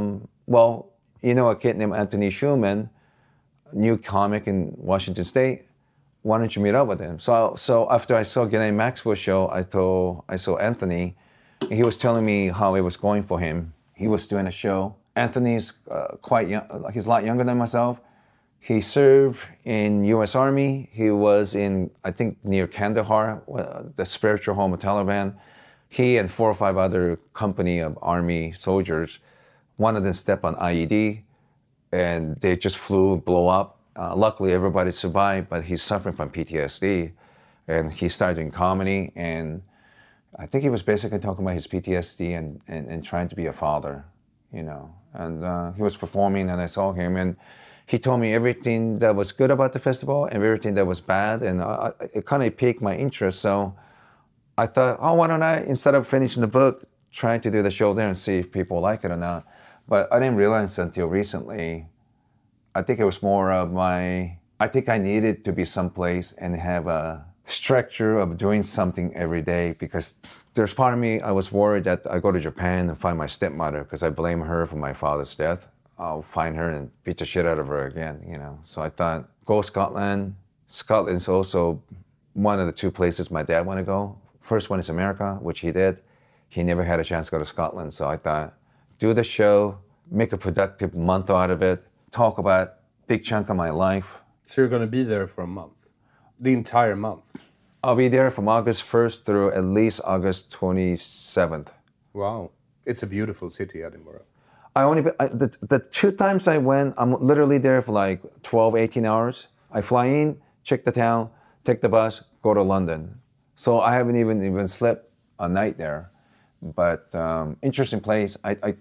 a kid named Anthony Schumann, new comic in Washington State. Why don't you meet up with him? So after I saw Ghislaine Maxwell's show, I saw Anthony. And he was telling me how it was going for him. He was doing a show. Anthony's quite young. He's a lot younger than myself. He served in U.S. Army. He was in, I think, near Kandahar, the spiritual home of Taliban. He and 4 or 5 other company of Army soldiers, one of them stepped on IED, and they just blew up. Luckily, everybody survived, but he's suffering from PTSD. And he started doing comedy, and I think he was basically talking about his PTSD and trying to be a father, And he was performing, and I saw him, and he told me everything that was good about the festival and everything that was bad, and it kind of piqued my interest. So I thought, why don't I, instead of finishing the book, try to do the show there and see if people like it or not. But I didn't realize until recently. I think it was more of I think I needed to be someplace and have a structure of doing something every day, because there's part of me, I was worried that I go to Japan and find my stepmother because I blame her for my father's death. I'll find her and beat the shit out of her again, So I thought, go Scotland. Scotland's also one of the 2 places my dad wanted to go. First one is America, which he did. He never had a chance to go to Scotland. So I thought, do the show, make a productive month out of it, talk about a big chunk of my life. So you're going to be there for a month? The entire month? I'll be there from August 1st through at least August 27th. Wow. It's a beautiful city, Edinburgh. The 2 times I went, I'm literally there for like 12, 18 hours. I fly in, check the town, take the bus, go to London. So I haven't even slept a night there. But interesting place.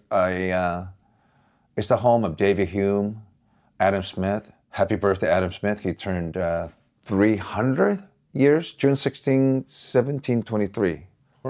It's the home of David Hume, Adam Smith. Happy birthday, Adam Smith. He turned 300 years, June 16, 1723.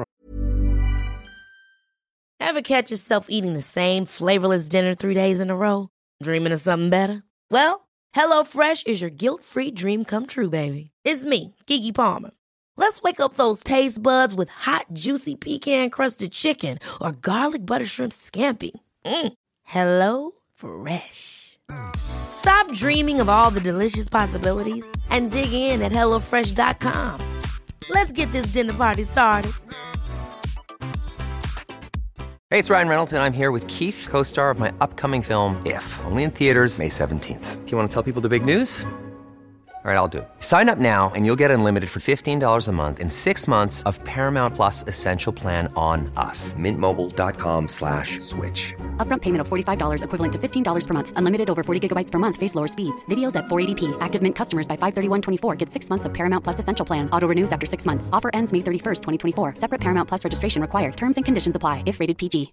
Ever catch yourself eating the same flavorless dinner 3 days in a row? Dreaming of something better? Well, HelloFresh is your guilt-free dream come true, baby. It's me, Keke Palmer. Let's wake up those taste buds with hot, juicy pecan-crusted chicken or garlic butter shrimp scampi. Hello Fresh. Stop dreaming of all the delicious possibilities and dig in at HelloFresh.com. Let's get this dinner party started. Hey, it's Ryan Reynolds, and I'm here with Keith, co-star of my upcoming film, If, only in theaters May 17th. Do you want to tell people the big news? All right, I'll do it. Sign up now and you'll get unlimited for $15 a month and 6 months of Paramount Plus Essential Plan on us. MintMobile.com/switch. Upfront payment of $45 equivalent to $15 per month. Unlimited over 40 gigabytes per month. Face lower speeds. Videos at 480p. Active Mint customers by 531.24 get 6 months of Paramount Plus Essential Plan. Auto renews after 6 months. Offer ends May 31st, 2024. Separate Paramount Plus registration required. Terms and conditions apply if rated PG.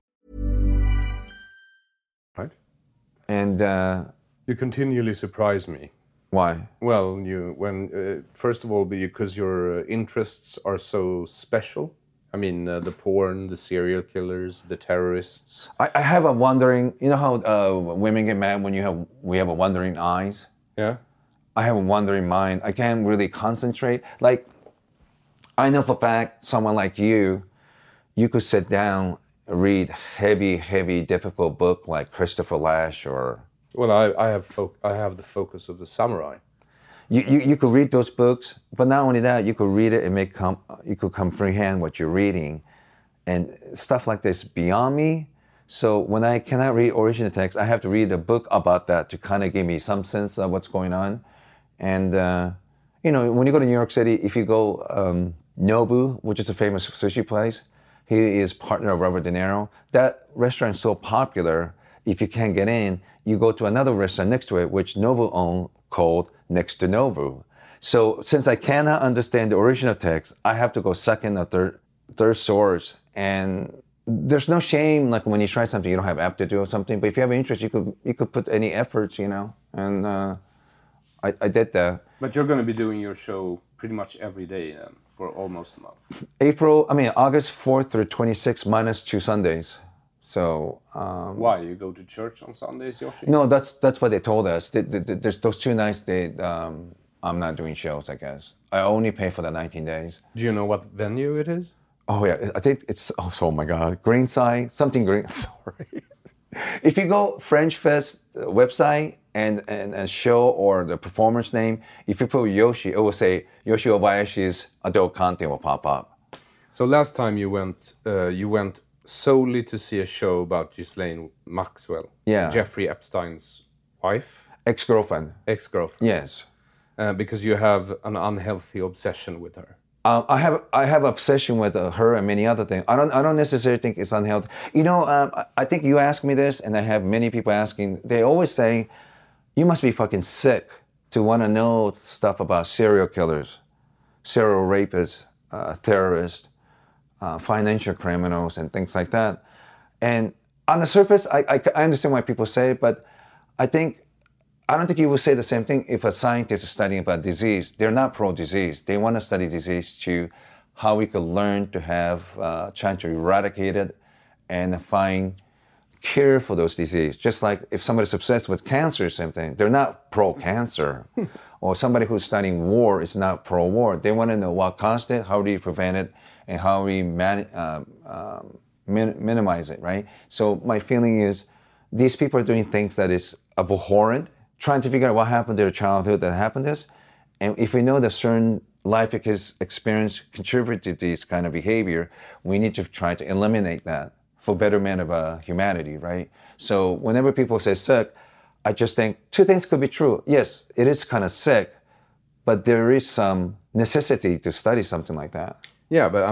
Right? And You continually surprise me. why? Well, first of all, because your interests are so special. I mean, the porn, the serial killers, the terrorists. I have a wandering. You know how women get mad when we have a wandering eyes. Yeah. I have a wandering mind. I can't really concentrate. Like, I know for a fact, someone like you could sit down, read heavy, difficult book like Christopher Lash or. Well, I have the focus of the samurai. You could read those books, but not only that, you could read it and you could comprehend what you're reading, and stuff like this beyond me. So when I cannot read original text, I have to read a book about that to kind of give me some sense of what's going on. And when you go to New York City, if you go Nobu, which is a famous sushi place, he is partner of Robert De Niro. That restaurant is so popular. If you can't get in, you go to another restaurant next to it, which Nobu owned, called Next to Nobu. So since I cannot understand the original text, I have to go second or third source. And there's no shame, like when you try something you don't have aptitude or something. But if you have an interest, you could put any efforts, And I did that. But you're going to be doing your show pretty much every day for almost a month. August 4th through 26th minus 2 Sundays. So why you go to church on Sundays, Yoshi? No, that's what they told us. There's those 2 nights I'm not doing shows. I guess I only pay for the 19 days. Do you know what venue it is? Oh yeah, I think it's. Oh my God, Greenside, something green. Sorry. If you go French Fest website and a show or the performer's name, if you put Yoshi, it will say Yoshi Obayashi's adult content will pop up. So last time you went solely to see a show about Ghislaine Maxwell, Jeffrey Epstein's wife, ex-girlfriend. Yes, because you have an unhealthy obsession with her. I have obsession with her and many other things. I don't necessarily think it's unhealthy. I think you asked me this, and I have many people asking. They always say, "You must be fucking sick to want to know stuff about serial killers, serial rapists, terrorists." Financial criminals and things like that. And on the surface, I understand why people say it, but I don't think you would say the same thing if a scientist is studying about disease. They're not pro-disease. They want to study disease to how we could learn to have, trying to eradicate it and find cure for those diseases. Just like if somebody's obsessed with cancer or something, they're not pro-cancer. Or somebody who's studying war is not pro-war. They want to know what caused it, how do you prevent it, and how we minimize it, right? So my feeling is these people are doing things that is abhorrent, trying to figure out what happened to their childhood that happened to this. And if we know that certain life experience contribute to this kind of behavior, we need to try to eliminate that for betterment of humanity, right? So whenever people say sick, I just think 2 things could be true. Yes, it is kind of sick, but there is some necessity to study something like that. Yeah, but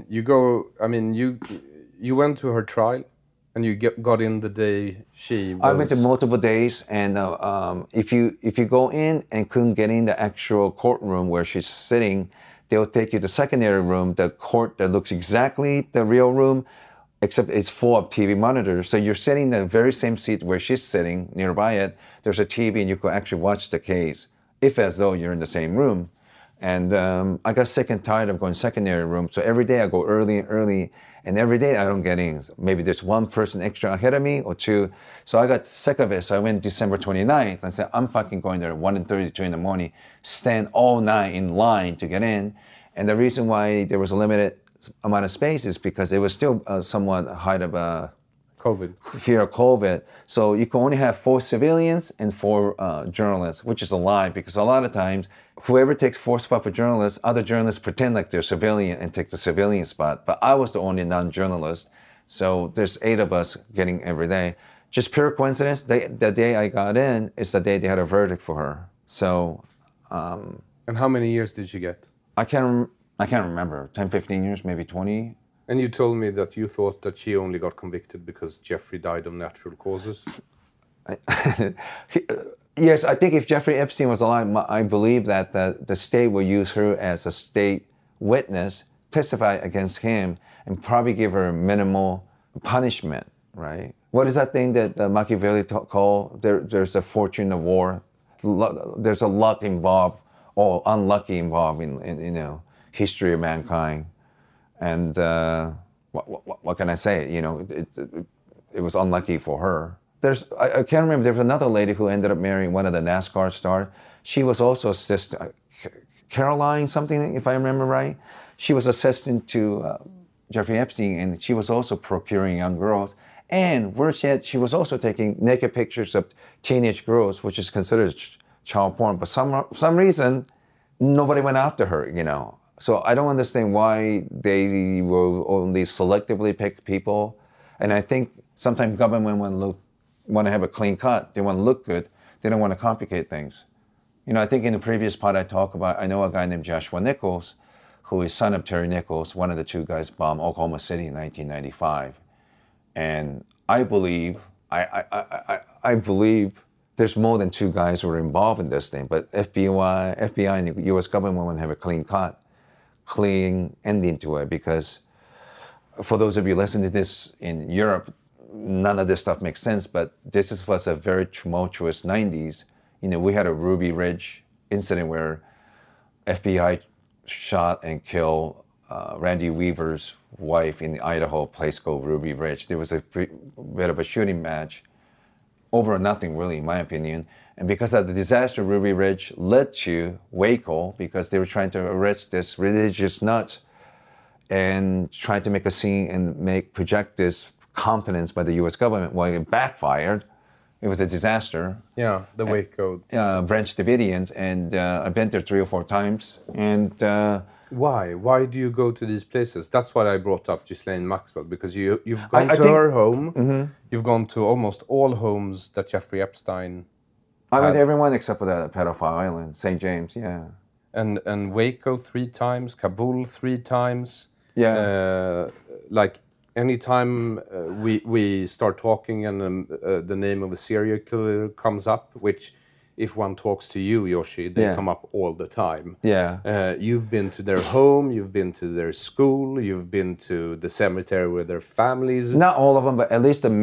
you went to her trial, and you got in the day she was... I went to multiple days, and if you go in and couldn't get in the actual courtroom where she's sitting, they'll take you to the secondary room, the court that looks exactly the real room, except it's full of TV monitors. So you're sitting in the very same seat where she's sitting nearby it. There's a TV, and you can actually watch the case, if as though you're in the same room. And I got sick and tired of going secondary room. So every day I go early, and every day I don't get in. Maybe there's 1 person extra ahead of me or 2. So I got sick of it. So I went December 29th and said, I'm fucking going there at 1:32 in the morning, stand all night in line to get in. And the reason why there was a limited amount of space is because it was still somewhat height of fear of COVID. So you can only have 4 civilians and 4 journalists, which is a lie, because a lot of times whoever takes 4 spots for journalists, other journalists pretend like they're civilian and take the civilian spot. But I was the only non-journalist So there's 8 of us getting every day. Just pure coincidence, the day I got in is the day they had a verdict for her. So... and how many years did she get? I can't remember, 10, 15 years, maybe 20. And you told me that you thought that she only got convicted because Jeffrey died of natural causes. Yes, I think if Jeffrey Epstein was alive, I believe that the state will use her as a state witness, testify against him, and probably give her minimal punishment, right? What is that thing that Machiavelli called? There's a fortune of war. There's a luck involved, or unlucky involved in history of mankind. And what can I say? It was unlucky for her. I can't remember. There was another lady who ended up marrying one of the NASCAR stars. She was also assistant, Caroline something, if I remember right. She was assistant to Jeffrey Epstein, and she was also procuring young girls. And worse yet, she was also taking naked pictures of teenage girls, which is considered child porn. But some reason, nobody went after her, So I don't understand why they will only selectively pick people. And I think sometimes government want to have a clean cut. They want to look good. They don't want to complicate things. I think in the previous part I know a guy named Joshua Nichols, who is son of Terry Nichols, one of the 2 guys bombed Oklahoma City in 1995. And I believe there's more than 2 guys who were involved in this thing, but FBI and the U.S. government want to have a clean ending to it, because for those of you listening to this in Europe, none of this stuff makes sense, but this was a very tumultuous 90s. We had a Ruby Ridge incident where FBI shot and killed Randy Weaver's wife in Idaho, place called Ruby Ridge. There was a bit of a shooting match over nothing, really, in my opinion. And because of the disaster, Ruby Ridge led to Waco, because they were trying to arrest this religious nut and trying to make a scene and project this competence by the U.S. government. Well, it backfired. It was a disaster. Yeah, the Waco. Branch Davidians, and I've been there 3 or 4 times. And why? Why do you go to these places? That's what I brought up, Ghislaine Maxwell, because you've gone to her home. Mm-hmm. You've gone to almost all homes that Jeffrey Epstein. I went to everyone except for the pedophile island, St. James. Yeah. And Waco 3 times, Kabul 3 times. Yeah. Anytime we start talking and the name of a serial killer comes up, which if one talks to you, Yoshi, they come up all the time. Yeah. You've been to their home, you've been to their school, you've been to the cemetery where their families... Not all of them, but at least the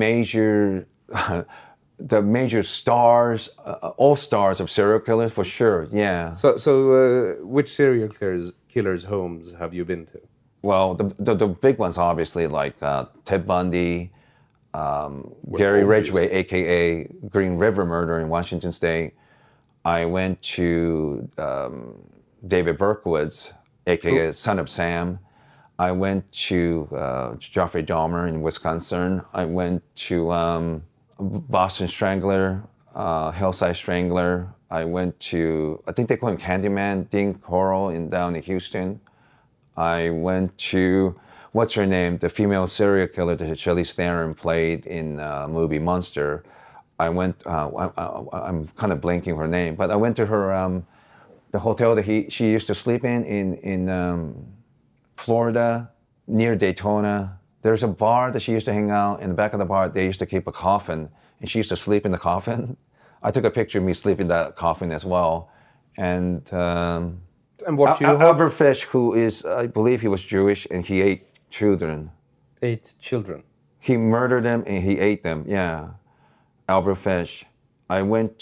major stars, all stars of serial killers, for sure, yeah. So which serial killers' homes have you been to? Well, the big ones, obviously, like Ted Bundy, Gary Ridgway, a.k.a. Green River Murder in Washington State. I went to David Berkowitz, a.k.a. Son of Sam. I went to Jeffrey Dahmer in Wisconsin. I went to Boston Strangler, Hillside Strangler. I went to, I think they call him Candyman, Dean Corll down in Houston. I went to, what's her name, the female serial killer that Charlize Theron played in movie Monster. I went, I'm kind of blanking her name, but I went to her, the hotel that she used to sleep in Florida, near Daytona. There's a bar that she used to hang out. In the back of the bar, they used to keep a coffin, and she used to sleep in the coffin. I took a picture of me sleeping in that coffin as well. And what you Albert Fish, who is, I believe he was Jewish, and he ate children. Ate children? He murdered them and he ate them, yeah. Albert Fish. I went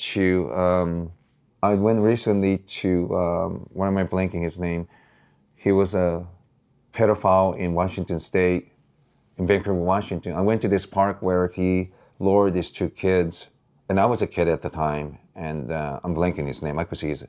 recently to, why am I blanking his name? He was a pedophile in Washington State, in Vancouver, Washington. I went to this park where he lured these 2 kids, and I was a kid at the time, and I'm blanking his name. I could see his,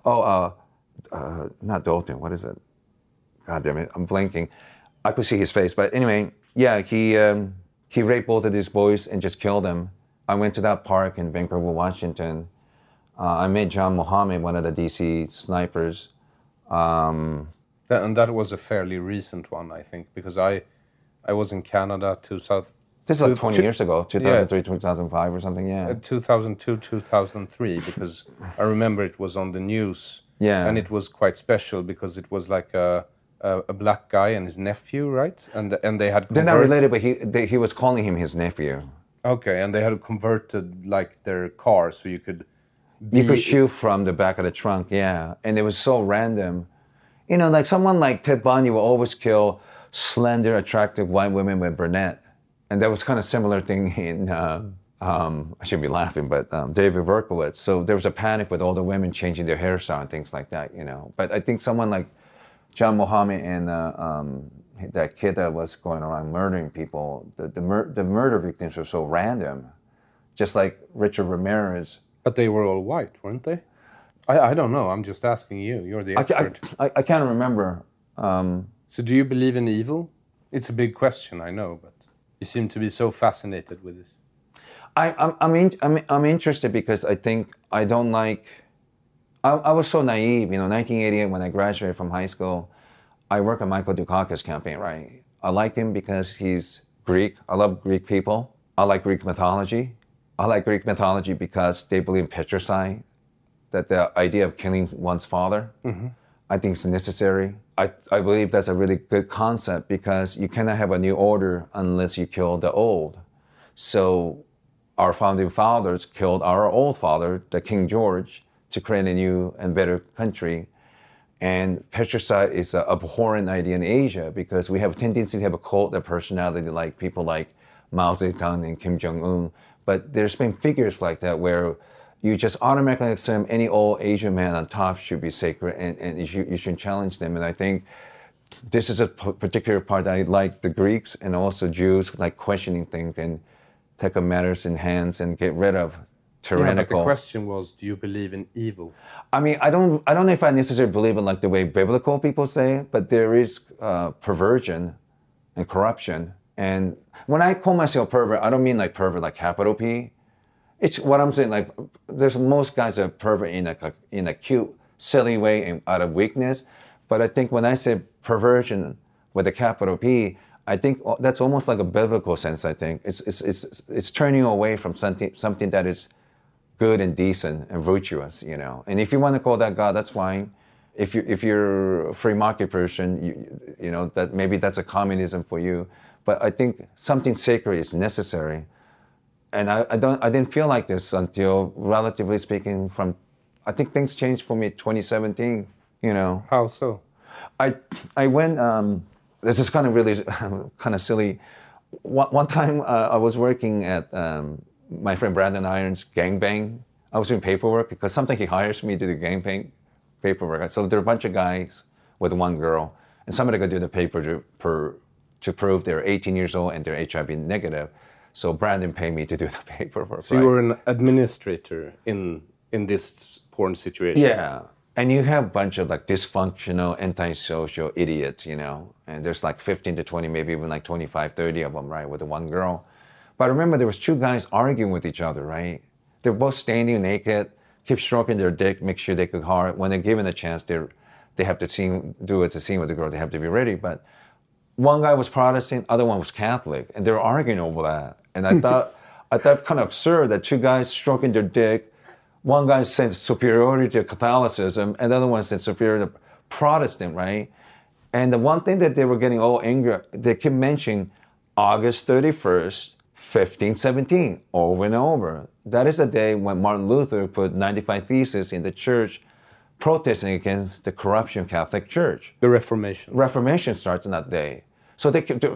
not Dalton, what is it? God damn it, I'm blanking. I could see his face, but anyway, yeah, he raped both of these boys and just killed them. I went to that park in Vancouver, Washington. I met John Muhammad, one of the DC snipers. And that was a fairly recent one, I think, because I I was in Canada, This is like 20 years ago, 2003, 2005 or something, yeah. 2002, 2003, because I remember it was on the news. Yeah. And it was quite special because it was like a black guy and his nephew, right? And they had They're not related, but he was calling him his nephew. Okay, and they had converted like their car so you could... You could shoot from the back of the trunk, yeah. And it was so random. You know, like someone like Ted Bundy will always kill slender, attractive white women with brunette. And that was kind of similar thing in, I shouldn't be laughing, but David Berkowitz. So there was a panic with all the women changing their hairstyle and things like that, you know. But I think someone like John Muhammad and that kid that was going around murdering people, the murder victims were so random. Just like Richard Ramirez. But they were all white, weren't they? I don't know. I'm just asking you. You're the expert. I can't remember. So do you believe in evil? It's a big question, I know, but you seem to be so fascinated with it. I'm interested because I think I don't like... I was so naive. You know, 1988 when I graduated from high school, I worked on Michael Dukakis' campaign, right? I liked him because he's Greek. I love Greek people. I like Greek mythology. I like Greek mythology because they believe in patricide, that the idea of killing one's father, I think is necessary. I believe that's a really good concept because you cannot have a new order unless you kill the old. So our founding fathers killed our old father, the King George, to create a new and better country. And patricide is an abhorrent idea in Asia because we have a tendency to have a cult of personality like people like Mao Zedong and Kim Jong-un. But there's been figures like that where you just automatically assume any old Asian man on top should be sacred and you should challenge them. And I think this is a particular part that I like the Greeks and also Jews like questioning things and take up matters in hands and get rid of tyrannical. Yeah, but the question was, do you believe in evil? I mean, I don't know if I necessarily believe in like the way biblical people say it, but there is perversion and corruption. And when I call myself pervert, I don't mean like pervert like capital P. It's what I'm saying, like there's most guys are pervert in a cute, silly way and out of weakness. But I think when I say perversion with a capital P, I think that's almost like a biblical sense, I think. It's turning away from something that is good and decent and virtuous, you know. And if you want to call that God, that's fine. If you're a free market person, you know, that maybe that's a communism for you. But I think something sacred is necessary. And I didn't feel like this until, relatively speaking, I think things changed for me 2017, you know. How so? I went, this is kind of really kind of silly. One time I was working at my friend Brandon Irons' gangbang. I was doing paperwork because sometimes he hires me to do gangbang paperwork. So there are a bunch of guys with one girl, and somebody could do the paper to prove they're 18 years old and they're HIV negative. So Brandon paid me to do the paperwork. So you were an administrator in this porn situation? Yeah. And you have a bunch of like dysfunctional, antisocial idiots, you know, and there's like 15 to 20, maybe even like 25, 30 of them, right, with the one girl. But I remember there was two guys arguing with each other, right? They're both standing naked, keep stroking their dick, make sure they could hard. When they're given a chance, they have to do it to scene with the girl. They have to be ready. But one guy was Protestant, other one was Catholic, and they were arguing over that. And I thought kind of absurd that two guys stroking their dick, one guy said superiority to Catholicism, and the other one said superiority to Protestant, right? And the one thing that they were getting all angry, they kept mentioning August 31st, 1517, over and over. That is the day when Martin Luther put 95 Theses in the church protesting against the corruption of Catholic Church. The Reformation. Reformation starts on that day. So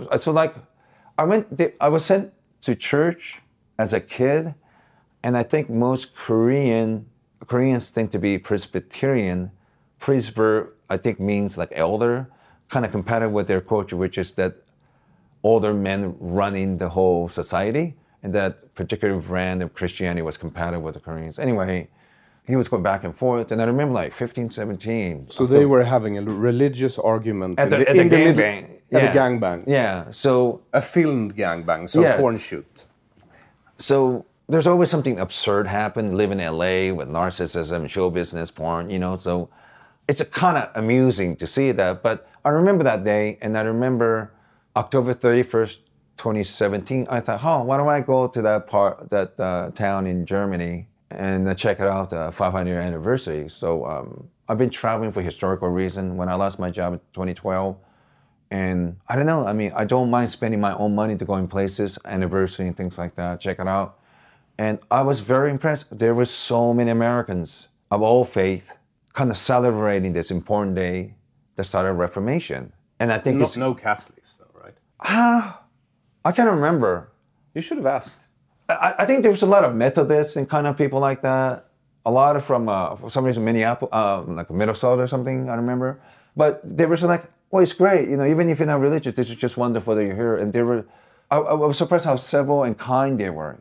I was sent to church as a kid, and I think most Koreans think to be Presbyterian. Presbyter, I think, means like elder, kind of compatible with their culture, which is that older men running the whole society, and that particular brand of Christianity was compatible with the Koreans. Anyway, he was going back and forth, and I remember like 15, 17. So they were having a religious argument at the gangbang. At the gangbang. Yeah, so... A filmed gangbang, so porn shoot. So there's always something absurd happen, live in LA with narcissism, show business, porn, you know, so it's kind of amusing to see that. But I remember that day, and I remember October 31st, 2017, I thought, why don't I go to that town in Germany and check it out, the 500-year anniversary. So I've been traveling for historical reason. When I lost my job in 2012, and I don't know, I mean, I don't mind spending my own money to go in places, anniversary and things like that, check it out. And I was very impressed. There were so many Americans of all faith kind of celebrating this important day, the start of Reformation. And I think no Catholics, though, right? I can't remember. You should have asked. I think there was a lot of Methodists and kind of people like that. A lot of from, for some reason, Minneapolis, like Minnesota or something, I remember. But they were like, well, it's great. Even if you're not religious, this is just wonderful that you're here. And they were, I was surprised how civil and kind they were,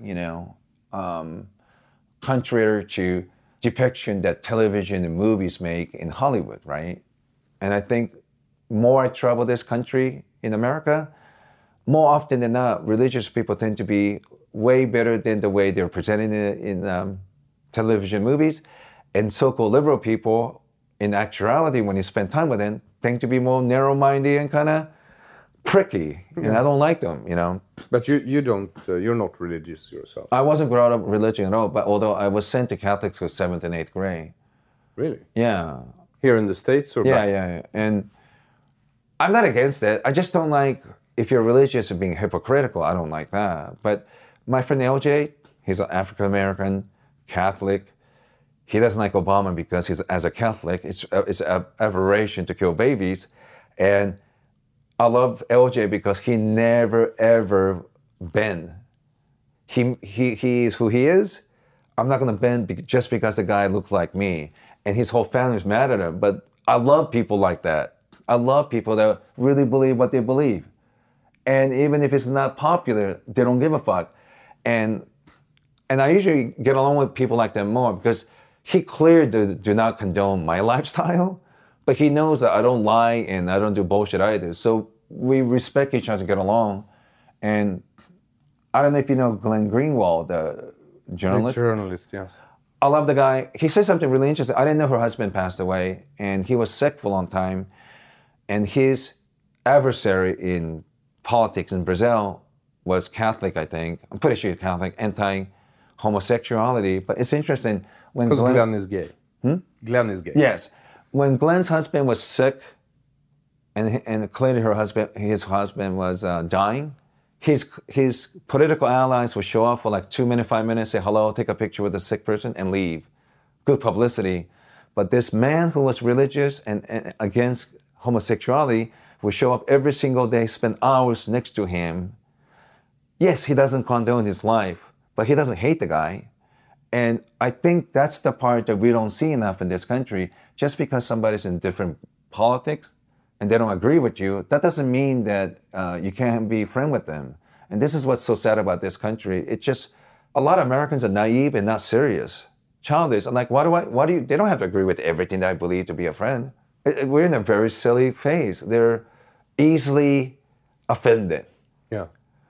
contrary to depiction that television and movies make in Hollywood, right? And I think more I travel this country in America, more often than not, religious people tend to be way better than the way they're presented in television movies. And so-called liberal people, in actuality, when you spend time with them, tend to be more narrow-minded and kind of pricky. And I don't like them, But you don't, you're not religious yourself. I wasn't brought up religion at all, but although I was sent to Catholic school 7th and 8th grade. Really? Yeah. Here in the States or back? Yeah. And I'm not against it. I just don't like, if you're religious and being hypocritical, I don't like that. But my friend LJ, he's an African-American Catholic. He doesn't like Obama because he's, as a Catholic, it's an aberration to kill babies. And I love LJ because he never, ever bend. He is who he is. I'm not going to bend just because the guy looks like me. And his whole family's mad at him. But I love people like that. I love people that really believe what they believe. And even if it's not popular, they don't give a fuck. And I usually get along with people like that more because he clearly do not condone my lifestyle, but he knows that I don't lie and I don't do bullshit either. So we respect each other to get along. And I don't know if you know Glenn Greenwald, the journalist. The journalist, yes. I love the guy. He said something really interesting. I didn't know her husband passed away, and he was sick for a long time. And his adversary in politics in Brazil was Catholic, I think. I'm pretty sure he's Catholic, anti-homosexuality. But it's interesting. Because Glenn is gay. Glenn is gay. Yes. When Glenn's husband was sick, and clearly his husband was dying, his political allies would show up for like 2 minutes, 5 minutes, say hello, take a picture with the sick person, and leave. Good publicity. But this man who was religious and against homosexuality would show up every single day, spend hours next to him. Yes, he doesn't condone his life, but he doesn't hate the guy. And I think that's the part that we don't see enough in this country. Just because somebody's in different politics and they don't agree with you, that doesn't mean that you can't be friend with them. And this is what's so sad about this country. It's just a lot of Americans are naive and not serious, childish. I'm like, they don't have to agree with everything that I believe to be a friend. We're in a very silly phase. They're easily offended. Yeah.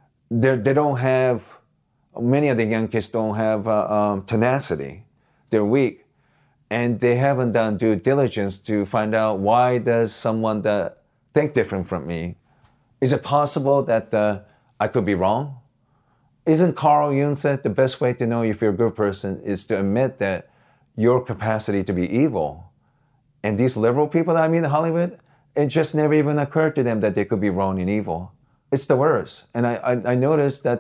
They don't have, many of the young kids don't have tenacity. They're weak. And they haven't done due diligence to find out why does someone that think different from me. Is it possible that I could be wrong? Isn't Carl Jung said the best way to know if you're a good person is to admit that your capacity to be evil. And these liberal people that I meet in Hollywood, it just never even occurred to them that they could be wrong and evil. It's the worst. And I noticed that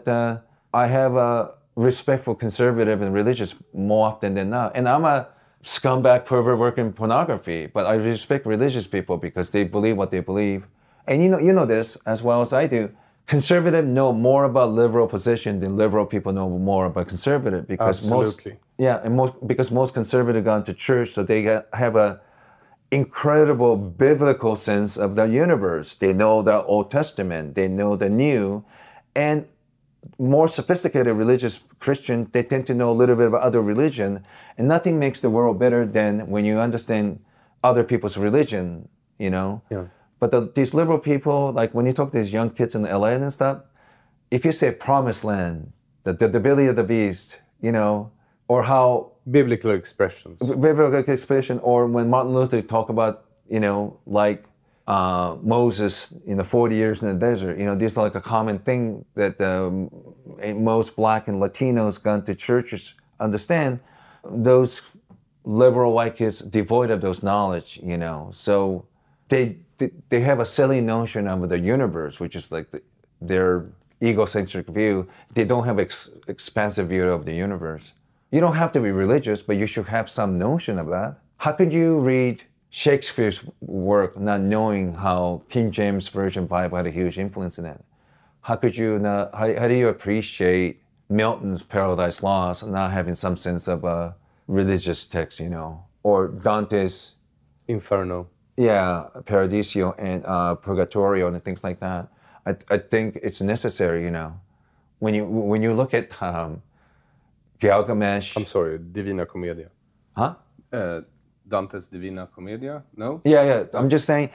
I have a respect for conservative and religious more often than not. And I'm a scumbag pervert working pornography, but I respect religious people because they believe what they believe. And you know this as well as I do. Conservative know more about liberal position than liberal people know more about conservative because Absolutely. because most conservative gone to church, so they have a incredible biblical sense of the universe. They know the Old Testament, they know the New, and more sophisticated religious Christian, they tend to know a little bit of other religion, and nothing makes the world better than when you understand other people's religion, Yeah. But these liberal people, like when you talk to these young kids in LA and stuff, if you say promised land, the belly of the beast, or how biblical expressions, or when Martin Luther talk about, like Moses in the 40 years in the desert. This is like a common thing that most Black and Latinos gone to churches understand. Those liberal white kids devoid of those knowledge, so they have a silly notion of the universe, which is like their egocentric view. They don't have expansive view of the universe. You don't have to be religious, but you should have some notion of that. How could you read Shakespeare's work not knowing how King James Version Bible had a huge influence in it? How could you not, how do you appreciate Milton's Paradise Lost not having some sense of a religious text, or Dante's Inferno. Yeah, Paradiso and Purgatorio and things like that. I think it's necessary, when you look at Gilgamesh. I'm sorry, Divina Commedia. Huh? Dante's Divina Commedia? No? Yeah. I'm just saying,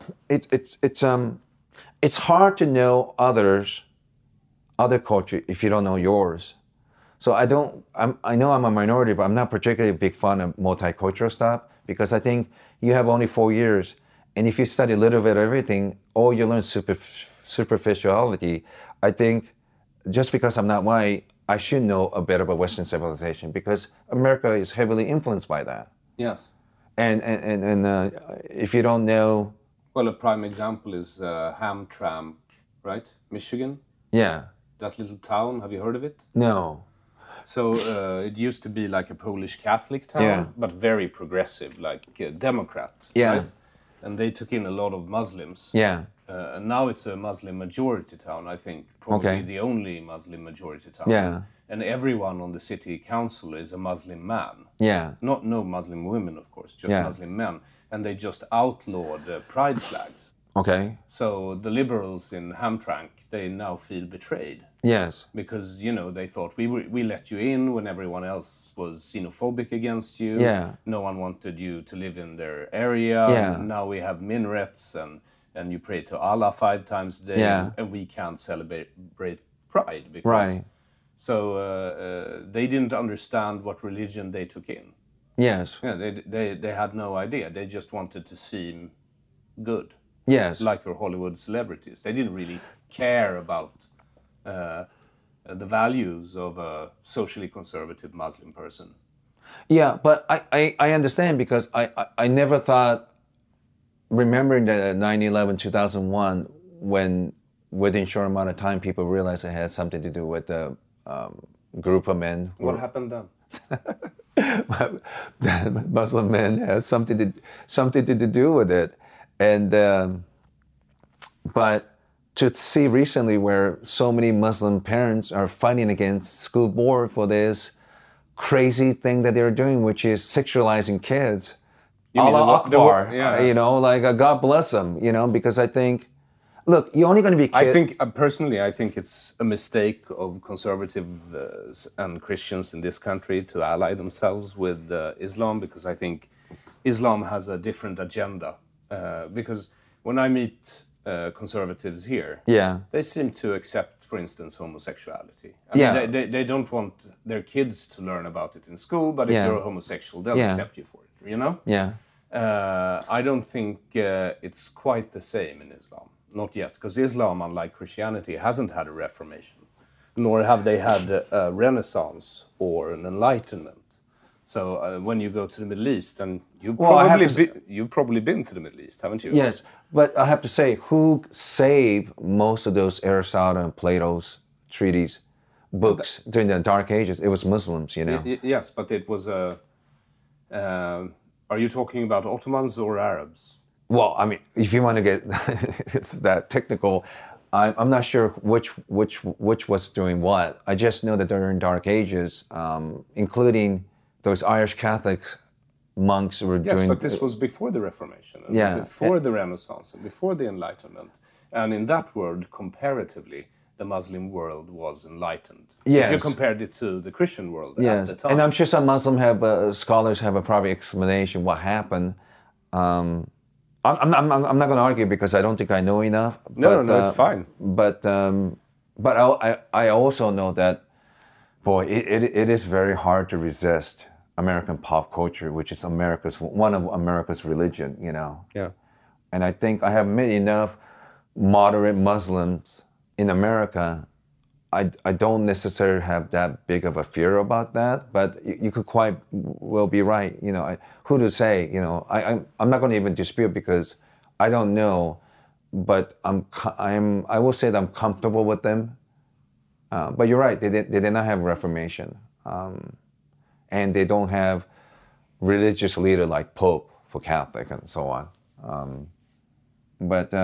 it's hard to know other culture if you don't know yours. So I know I'm a minority, but I'm not particularly a big fan of multicultural stuff because I think you have only 4 years, and if you study a little bit of everything, or you learn superficiality, I think just because I'm not white, I should know a bit about Western civilization because America is heavily influenced by that. Yes. And if you don't know... Well, a prime example is Hamtramck, right? Michigan? Yeah. That little town, have you heard of it? No. So it used to be like a Polish Catholic town, but very progressive, like Democrat, right? And they took in a lot of Muslims. Yeah. And now it's a Muslim majority town, I think. Probably the only Muslim majority town. Yeah. And everyone on the city council is a Muslim man. Yeah. No Muslim women, of course, just Muslim men. And they just outlawed pride flags. Okay. So the liberals in Hamtramck, they now feel betrayed. Yes. Because, they thought we let you in when everyone else was xenophobic against you. Yeah. No one wanted you to live in their area. Yeah. Now we have minarets and you pray to Allah 5 times a day. Yeah. And we can't celebrate Pride. Because, so they didn't understand what religion they took in. Yes. Yeah, they had no idea. They just wanted to seem good. Yes. Like your Hollywood celebrities. They didn't really care about the values of a socially conservative Muslim person. Yeah, but I understand because I never thought, remembering that 9/11, 2001, when within a short amount of time people realized it had something to do with the group of men. What happened then? Muslim men had something to do with it. And but to see recently where so many Muslim parents are fighting against school board for this crazy thing that they're doing, which is sexualizing kids. Allah Akbar, God bless them, because I think, look, you're only going to be kids. I think, personally, it's a mistake of conservatives and Christians in this country to ally themselves with Islam, because I think Islam has a different agenda. Because when I meet conservatives here, they seem to accept, for instance, homosexuality. I mean, they don't want their kids to learn about it in school, but if you're a homosexual, they'll accept you for it, Yeah. I don't think it's quite the same in Islam. Not yet, because Islam, unlike Christianity, hasn't had a reformation, nor have they had a renaissance or an enlightenment. So when you go to the Middle East, and you've probably been to the Middle East, haven't you? Yes, but I have to say, who saved most of those Aristotle and Plato's treaties, books during the Dark Ages? It was Muslims, Yes, but it was are you talking about Ottomans or Arabs? Well, I mean, if you want to get that technical, I'm not sure which was doing what. I just know that during Dark Ages, including those Irish Catholic monks were doing... Yes, but this was before the Reformation, and before the Renaissance, and before the Enlightenment. And in that world, comparatively, the Muslim world was enlightened. Yes. If you compared it to the Christian world at the time. And I'm sure some Muslim scholars have a private explanation what happened. I'm not going to argue because I don't think I know enough. No, it's fine. But I also know that, boy, it is very hard to resist American pop culture, which is one of America's religion, Yeah. And I think I have met enough moderate Muslims in America. I don't necessarily have that big of a fear about that, but you could quite well be right. You know, who to say? You know, I'm not going to even dispute because I don't know, but I will say that I'm comfortable with them. But you're right. They did not have Reformation, and they don't have religious leader like Pope for Catholic and so on. But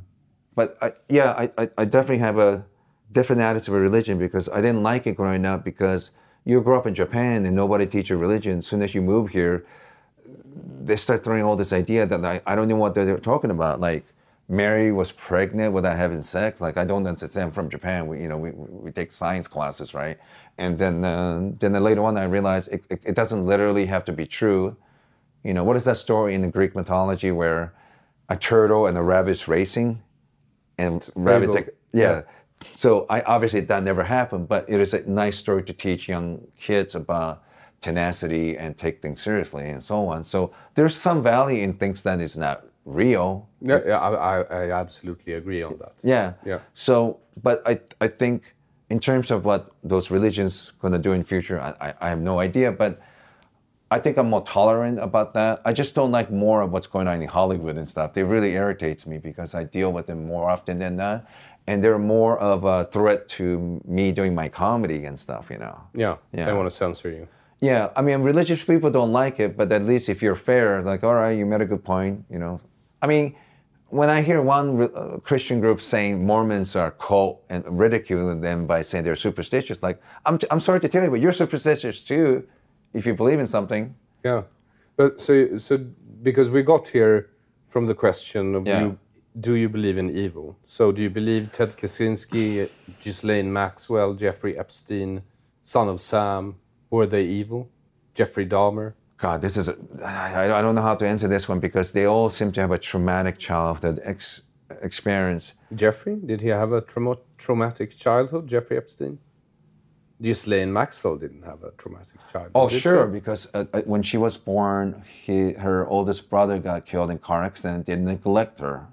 I definitely have a different attitude of religion because I didn't like it growing up because you grew up in Japan and nobody teach you religion. As soon as you move here, they start throwing all this idea that I don't know what they're talking about. Like Mary was pregnant without having sex. Like I don't understand. I'm from Japan. We take science classes, right? And then later on I realized it doesn't literally have to be true. You know, what is that story in the Greek mythology where a turtle and a rabbit's racing? And rabbit yeah. So obviously that never happened, but it is a nice story to teach young kids about tenacity and take things seriously and so on. So there's some value in things that is not real. Yeah, I absolutely agree on that. Yeah. Yeah. So, but I think in terms of what those religions going to do in future, I have no idea, but I think I'm more tolerant about that. I just don't like more of what's going on in Hollywood and stuff. They really irritates me because I deal with them more often than not. And they're more of a threat to me doing my comedy and stuff, you know. Yeah. They want to censor you. Yeah, I mean, religious people don't like it, but at least if you're fair, like, all right, you made a good point, you know. I mean, when I hear one Christian group saying Mormons are cult and ridiculing them by saying they're superstitious, like, I'm sorry to tell you, but you're superstitious too, if you believe in something. Yeah, but so because we got here from the question of do you believe in evil? So do you believe Ted Kaczynski, Ghislaine Maxwell, Jeffrey Epstein, Son of Sam, were they evil? Jeffrey Dahmer? God, I don't know how to answer this one because they all seem to have a traumatic childhood experience. Jeffrey? Did he have a traumatic childhood, Jeffrey Epstein? Ghislaine Maxwell didn't have a traumatic childhood. Oh, sure, because when she was born, her oldest brother got killed in a car accident. They neglect her.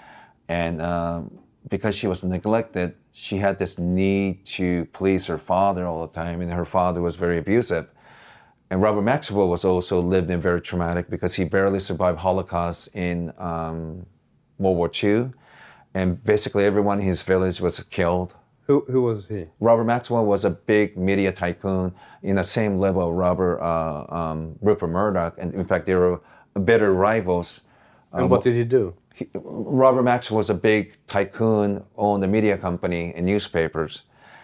And because she was neglected, she had this need to please her father all the time, and her father was very abusive. And Robert Maxwell was also lived in very traumatic because he barely survived Holocaust in World War II. And basically everyone in his village was killed. Who was he? Robert Maxwell was a big media tycoon in the same level of Rupert Murdoch. And in fact, they were bitter rivals. And what did he do? Robert Maxwell was a big tycoon, owned a media company and newspapers.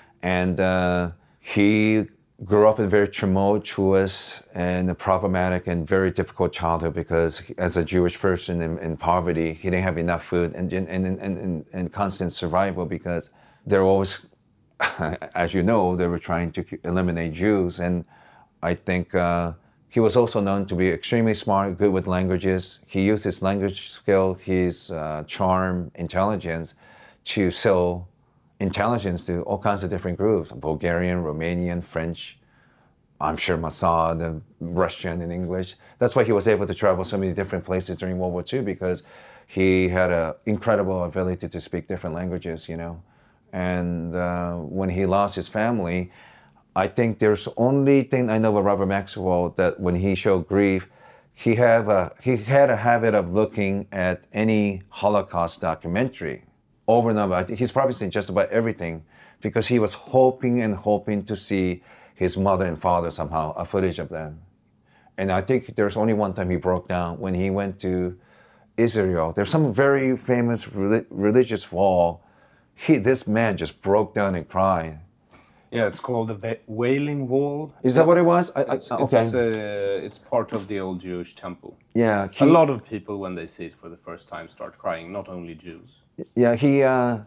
And he grew up in a very tumultuous and problematic and very difficult childhood because as a Jewish person in poverty, he didn't have enough food and constant survival because they're always, as you know, they were trying to eliminate Jews. And I think he was also known to be extremely smart, good with languages. He used his language skill, his charm, intelligence to sell intelligence to all kinds of different groups, Bulgarian, Romanian, French, I'm sure Mossad, Russian and English. That's why he was able to travel so many different places during World War II because he had an incredible ability to speak different languages, you know. And when he lost his family, I think there's only thing I know about Robert Maxwell that when he showed grief, he had a habit of looking at any Holocaust documentary over and over. He's probably seen just about everything because he was hoping to see his mother and father somehow, a footage of them. And I think there's only one time he broke down when he went to Israel. There's some very famous religious wall. This man just broke down and cried. Yeah, it's called the Wailing Wall. Is that what it was? It's part of the old Jewish temple. Yeah. A lot of people, when they see it for the first time, start crying, not only Jews. Yeah,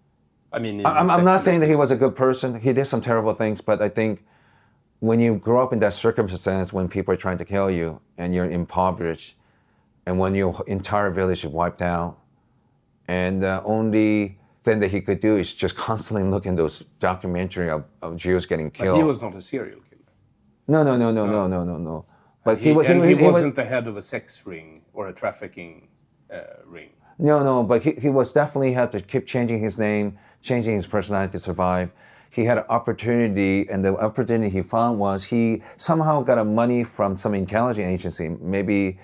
I'm not saying that he was a good person. He did some terrible things, but I think when you grow up in that circumstance, when people are trying to kill you and you're impoverished, and when your entire village is wiped out, and the only thing that he could do is just constantly look in those documentary of Jews getting killed. But he was not a serial killer. No. But he wasn't the head of a sex ring or a trafficking ring. No, but he was definitely had to keep changing his name, changing his personality to survive. He had an opportunity, and the opportunity he found was he somehow got a money from some intelligence agency, maybe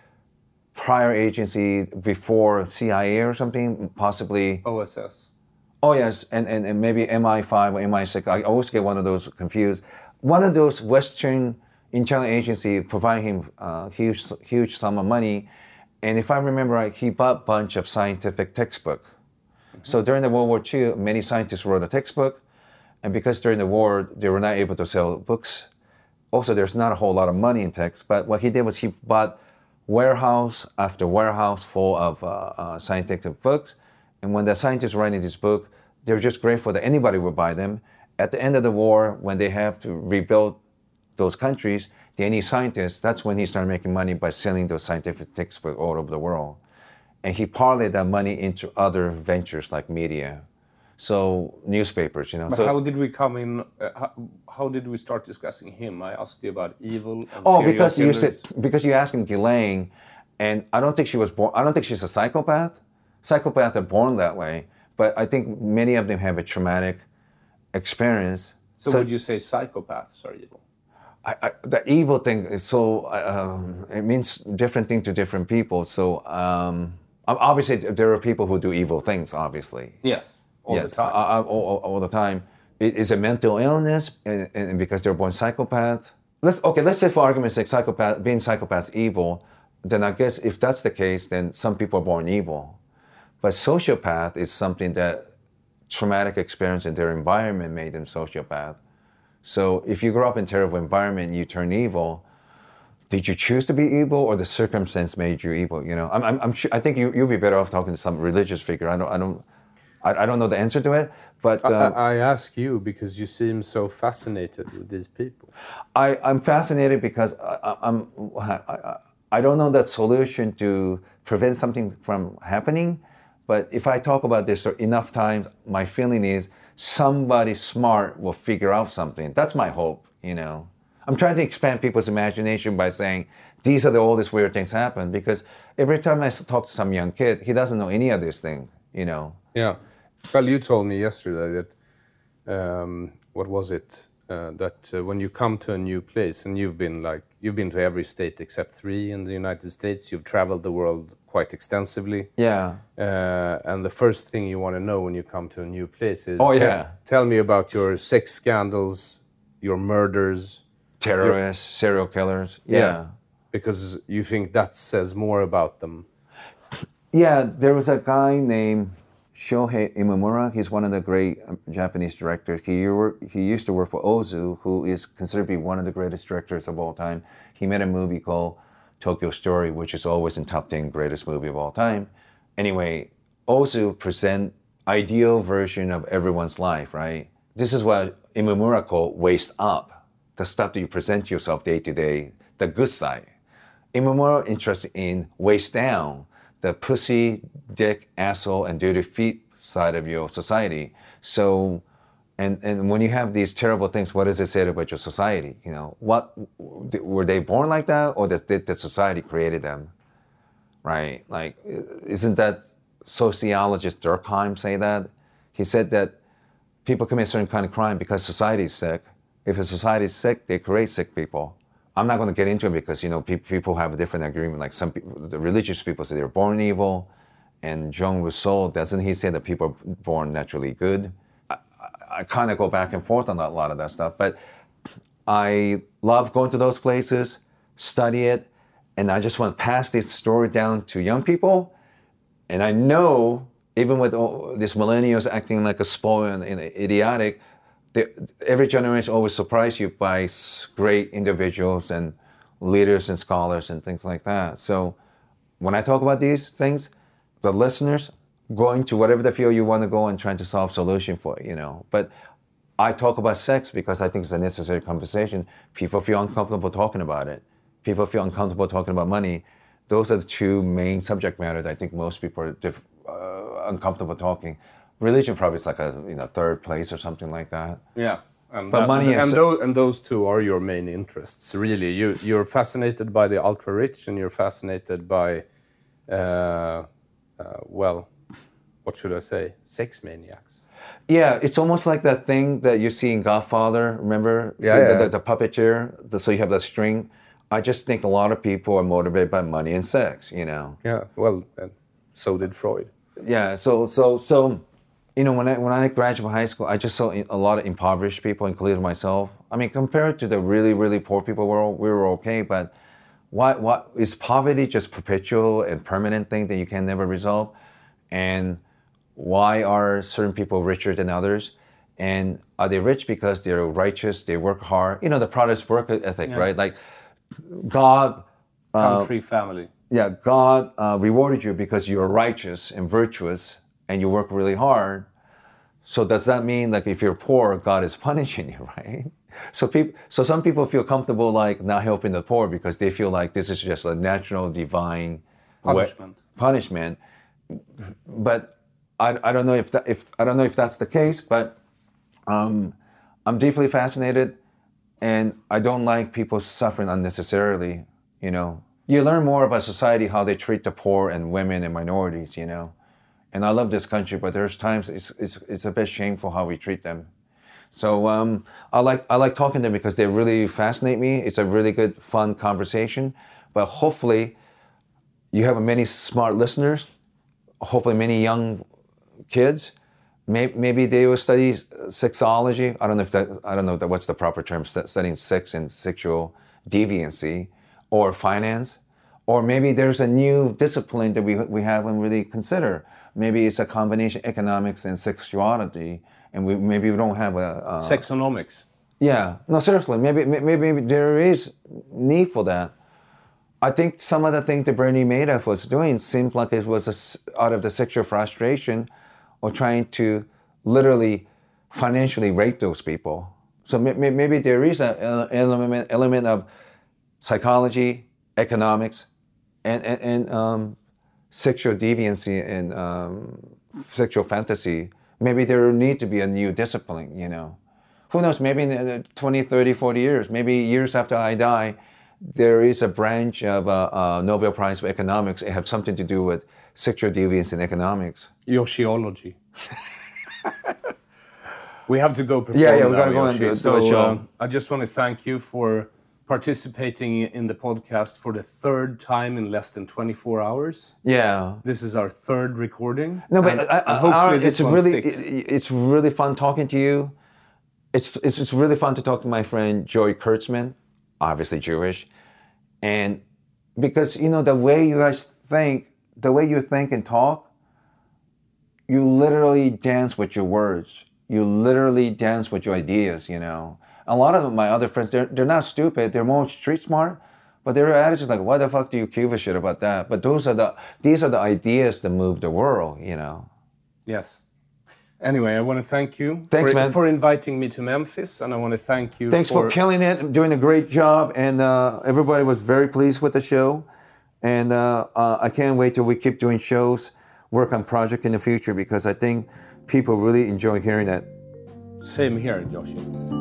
prior agency before CIA or something, possibly. OSS. Oh, yes, and maybe MI5 or MI6. I always get one of those confused. One of those Western intelligence agency providing him a huge sum of money. And if I remember right, he bought a bunch of scientific textbook. So during the World War II, many scientists wrote a textbook. And because during the war, they were not able to sell books. Also, there's not a whole lot of money in text. But what he did was he bought warehouse after warehouse full of scientific books. And when the scientists writing this book, they were just grateful that anybody would buy them. At the end of the war, when they have to rebuild those countries, they need scientists. That's when he started making money by selling those scientific textbooks all over the world. And he parlayed that money into other ventures like media. So newspapers, you know. But so, how did we come in? How did we start discussing him? I asked you about evil. And because you asked him Ghislaine, and I don't think she was born. I don't think she's a psychopath. Psychopaths are born that way, but I think many of them have a traumatic experience. So would you say psychopaths are evil? The evil thing is so it means different thing to different people. So obviously there are people who do evil things. Obviously, yes. All the time. All the time. Is a mental illness, and because they're born psychopath. Let's say for argument's sake, being psychopath's evil. Then I guess if that's the case, then some people are born evil. But sociopath is something that traumatic experience in their environment made them sociopath. So if you grow up in a terrible environment and you turn evil, did you choose to be evil, or the circumstance made you evil? You know, I think you'll be better off talking to some religious figure. I don't know the answer to it, but I ask you because you seem so fascinated with these people. I'm fascinated because I don't know that solution to prevent something from happening, but if I talk about this enough times, my feeling is somebody smart will figure out something. That's my hope, you know. I'm trying to expand people's imagination by saying these are all these weird things happen, because every time I talk to some young kid, he doesn't know any of these things, you know. Yeah. Well, you told me yesterday that, what was it? That when you come to a new place, and you've been to every state except 3 in the United States, you've traveled the world quite extensively. Yeah. And the first thing you want to know when you come to a new place is, tell me about your sex scandals, your murders. Terrorists, serial killers. Yeah. Because you think that says more about them. Yeah, there was a guy named Shohei Imamura. He's one of the great Japanese directors. He used to work for Ozu, who is considered to be one of the greatest directors of all time. He made a movie called Tokyo Story, which is always in top 10 greatest movie of all time. Anyway, Ozu present ideal version of everyone's life, right? This is what Imamura called waist up, the stuff that you present yourself day to day, the good side. Imamura interested in waist down, the pussy, dick, asshole, and dirty feet side of your society. So, and when you have these terrible things, what does it say about your society? You know, were they born like that, or did the society created them? Right? Like, isn't that sociologist Durkheim say that? He said that people commit certain kind of crime because society is sick. If a society is sick, they create sick people. I'm not going to get into it because, you know, people have a different agreement. Like some people, the religious people say they're born evil. And Jean Rousseau, doesn't he say that people are born naturally good? I kind of go back and forth on a lot of that stuff. But I love going to those places, study it, and I just want to pass this story down to young people. And I know, even with all these millennials acting like a spoiled and idiotic, every generation always surprises you by great individuals and leaders and scholars and things like that. So when I talk about these things, the listeners going to whatever the field you want to go and trying to solve solution for it, you know. But I talk about sex because I think it's a necessary conversation. People feel uncomfortable talking about it. People feel uncomfortable talking about money. Those are the 2 main subject matter that I think most people are uncomfortable talking. Religion probably is like a 3rd place or something like that. Yeah, but money and those 2 are your main interests. Really, you're fascinated by the ultra rich, and you're fascinated by well, what should I say? Sex maniacs. Yeah, it's almost like that thing that you see in Godfather, remember? The puppeteer, so you have that string. I just think a lot of people are motivated by money and sex, you know? Yeah, well, so did Freud. Yeah, so you know, when I graduated high school, I just saw a lot of impoverished people, including myself. I mean, compared to the really, really poor people, we were okay, but what is poverty just perpetual and permanent thing that you can never resolve? And why are certain people richer than others? And are they rich because they're righteous, they work hard? You know, the Protestant work ethic, right? Like God... Country, family. Yeah, God rewarded you because you're righteous and virtuous and you work really hard. So does that mean like if you're poor, God is punishing you, right? So some people feel comfortable like not helping the poor because they feel like this is just a natural divine punishment. But I don't know if that's the case, but I'm deeply fascinated, and I don't like people suffering unnecessarily. You know, you learn more about society, how they treat the poor and women and minorities. You know, and I love this country, but there's times it's a bit shameful how we treat them. So I like talking to them because they really fascinate me. It's a really good, fun conversation. But hopefully, you have many smart listeners. Hopefully, many young kids. Maybe they will study sexology. I don't know what's the proper term. Studying sex and sexual deviancy, or finance, or maybe there's a new discipline that we haven't really considered. Maybe it's a combination of economics and sexuality, and maybe we don't have a sexonomics. Yeah, no, seriously. Maybe there is need for that. I think some of the things that Bernie Madoff was doing seemed like it was out of the sexual frustration or trying to literally financially rape those people. So maybe there is an element of psychology, economics, and sexual deviancy and sexual fantasy. Maybe there need to be a new discipline, you know. Who knows, maybe in 20, 30, 40 years, maybe years after I die, there is a branch of a Nobel Prize for Economics. It has something to do with sexual deviance in economics. Yoshiology. We have to go perform. Yeah, we got to go and do a show. I just want to thank you for participating in the podcast for the third time in less than 24 hours. Yeah. This is our third recording. No, but hopefully this one sticks. It's really fun talking to you. It's really fun to talk to my friend Joey Kurtzman, obviously Jewish. And because, you know, the way you guys think, the way you think and talk, you literally dance with your words. You literally dance with your ideas, you know. A lot of my other friends, they're not stupid. They're more street smart, but their attitude is like, why the fuck do you give a shit about that? But these are the ideas that move the world, you know. Yes. Anyway, I want to thank you for inviting me to Memphis, and I want to thank you. Thanks for killing it, doing a great job, and everybody was very pleased with the show. And I can't wait till we keep doing shows, work on projects in the future, because I think people really enjoy hearing that. Same here, Yoshi.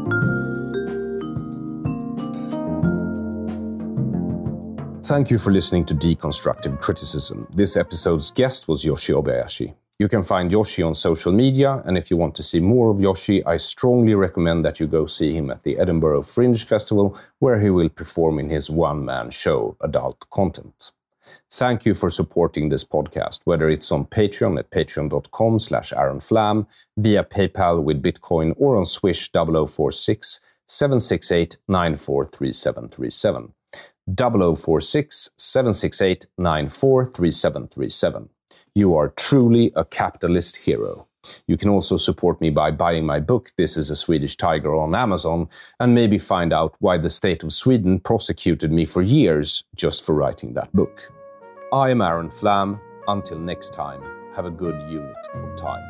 Thank you for listening to Deconstructive Criticism. This episode's guest was Yoshi Obayashi. You can find Yoshi on social media, and if you want to see more of Yoshi, I strongly recommend that you go see him at the Edinburgh Fringe Festival, where he will perform in his one-man show, Adult Content. Thank you for supporting this podcast, whether it's on Patreon at patreon.com/AaronFlam, via PayPal with Bitcoin, or on Swish 0046 768 943737. 0046 768 943737. You are truly a capitalist hero. You can also support me by buying my book, This is a Swedish Tiger, on Amazon, and maybe find out why the state of Sweden prosecuted me for years just for writing that book. I am Aaron Flam. Until next time, have a good unit of time.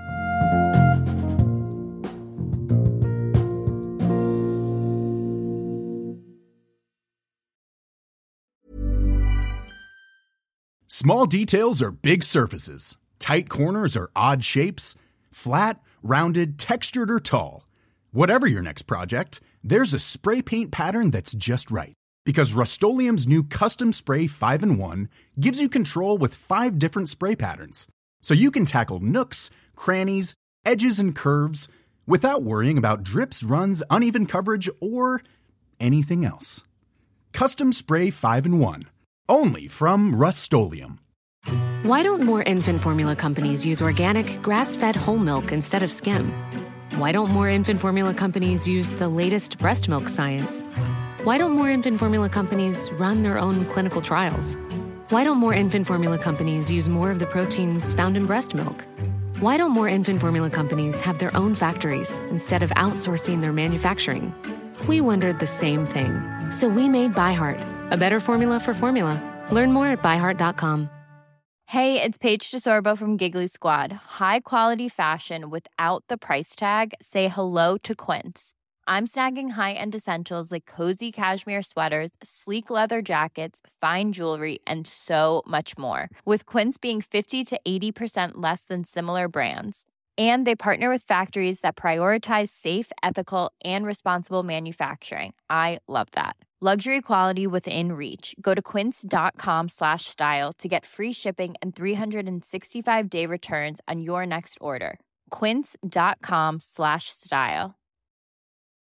Small details are big surfaces. Tight corners are odd shapes. Flat, rounded, textured, or tall. Whatever your next project, there's a spray paint pattern that's just right. Because Rust-Oleum's new Custom Spray 5-in-1 gives you control with 5 different spray patterns, so you can tackle nooks, crannies, edges, and curves without worrying about drips, runs, uneven coverage, or anything else. Custom Spray 5-in-1, only from Rust-Oleum. Why don't more infant formula companies use organic, grass-fed whole milk instead of skim? Why don't more infant formula companies use the latest breast milk science? Why don't more infant formula companies run their own clinical trials? Why don't more infant formula companies use more of the proteins found in breast milk? Why don't more infant formula companies have their own factories instead of outsourcing their manufacturing? We wondered the same thing. So we made ByHeart, a better formula for formula. Learn more at byheart.com. Hey, it's Paige DeSorbo from Giggly Squad. High quality fashion without the price tag. Say hello to Quince. I'm snagging high-end essentials like cozy cashmere sweaters, sleek leather jackets, fine jewelry, and so much more. With Quince being 50 to 80% less than similar brands. And they partner with factories that prioritize safe, ethical, and responsible manufacturing. I love that. Luxury quality within reach. Go to quince.com/style to get free shipping and 365-day returns on your next order. Quince.com/style.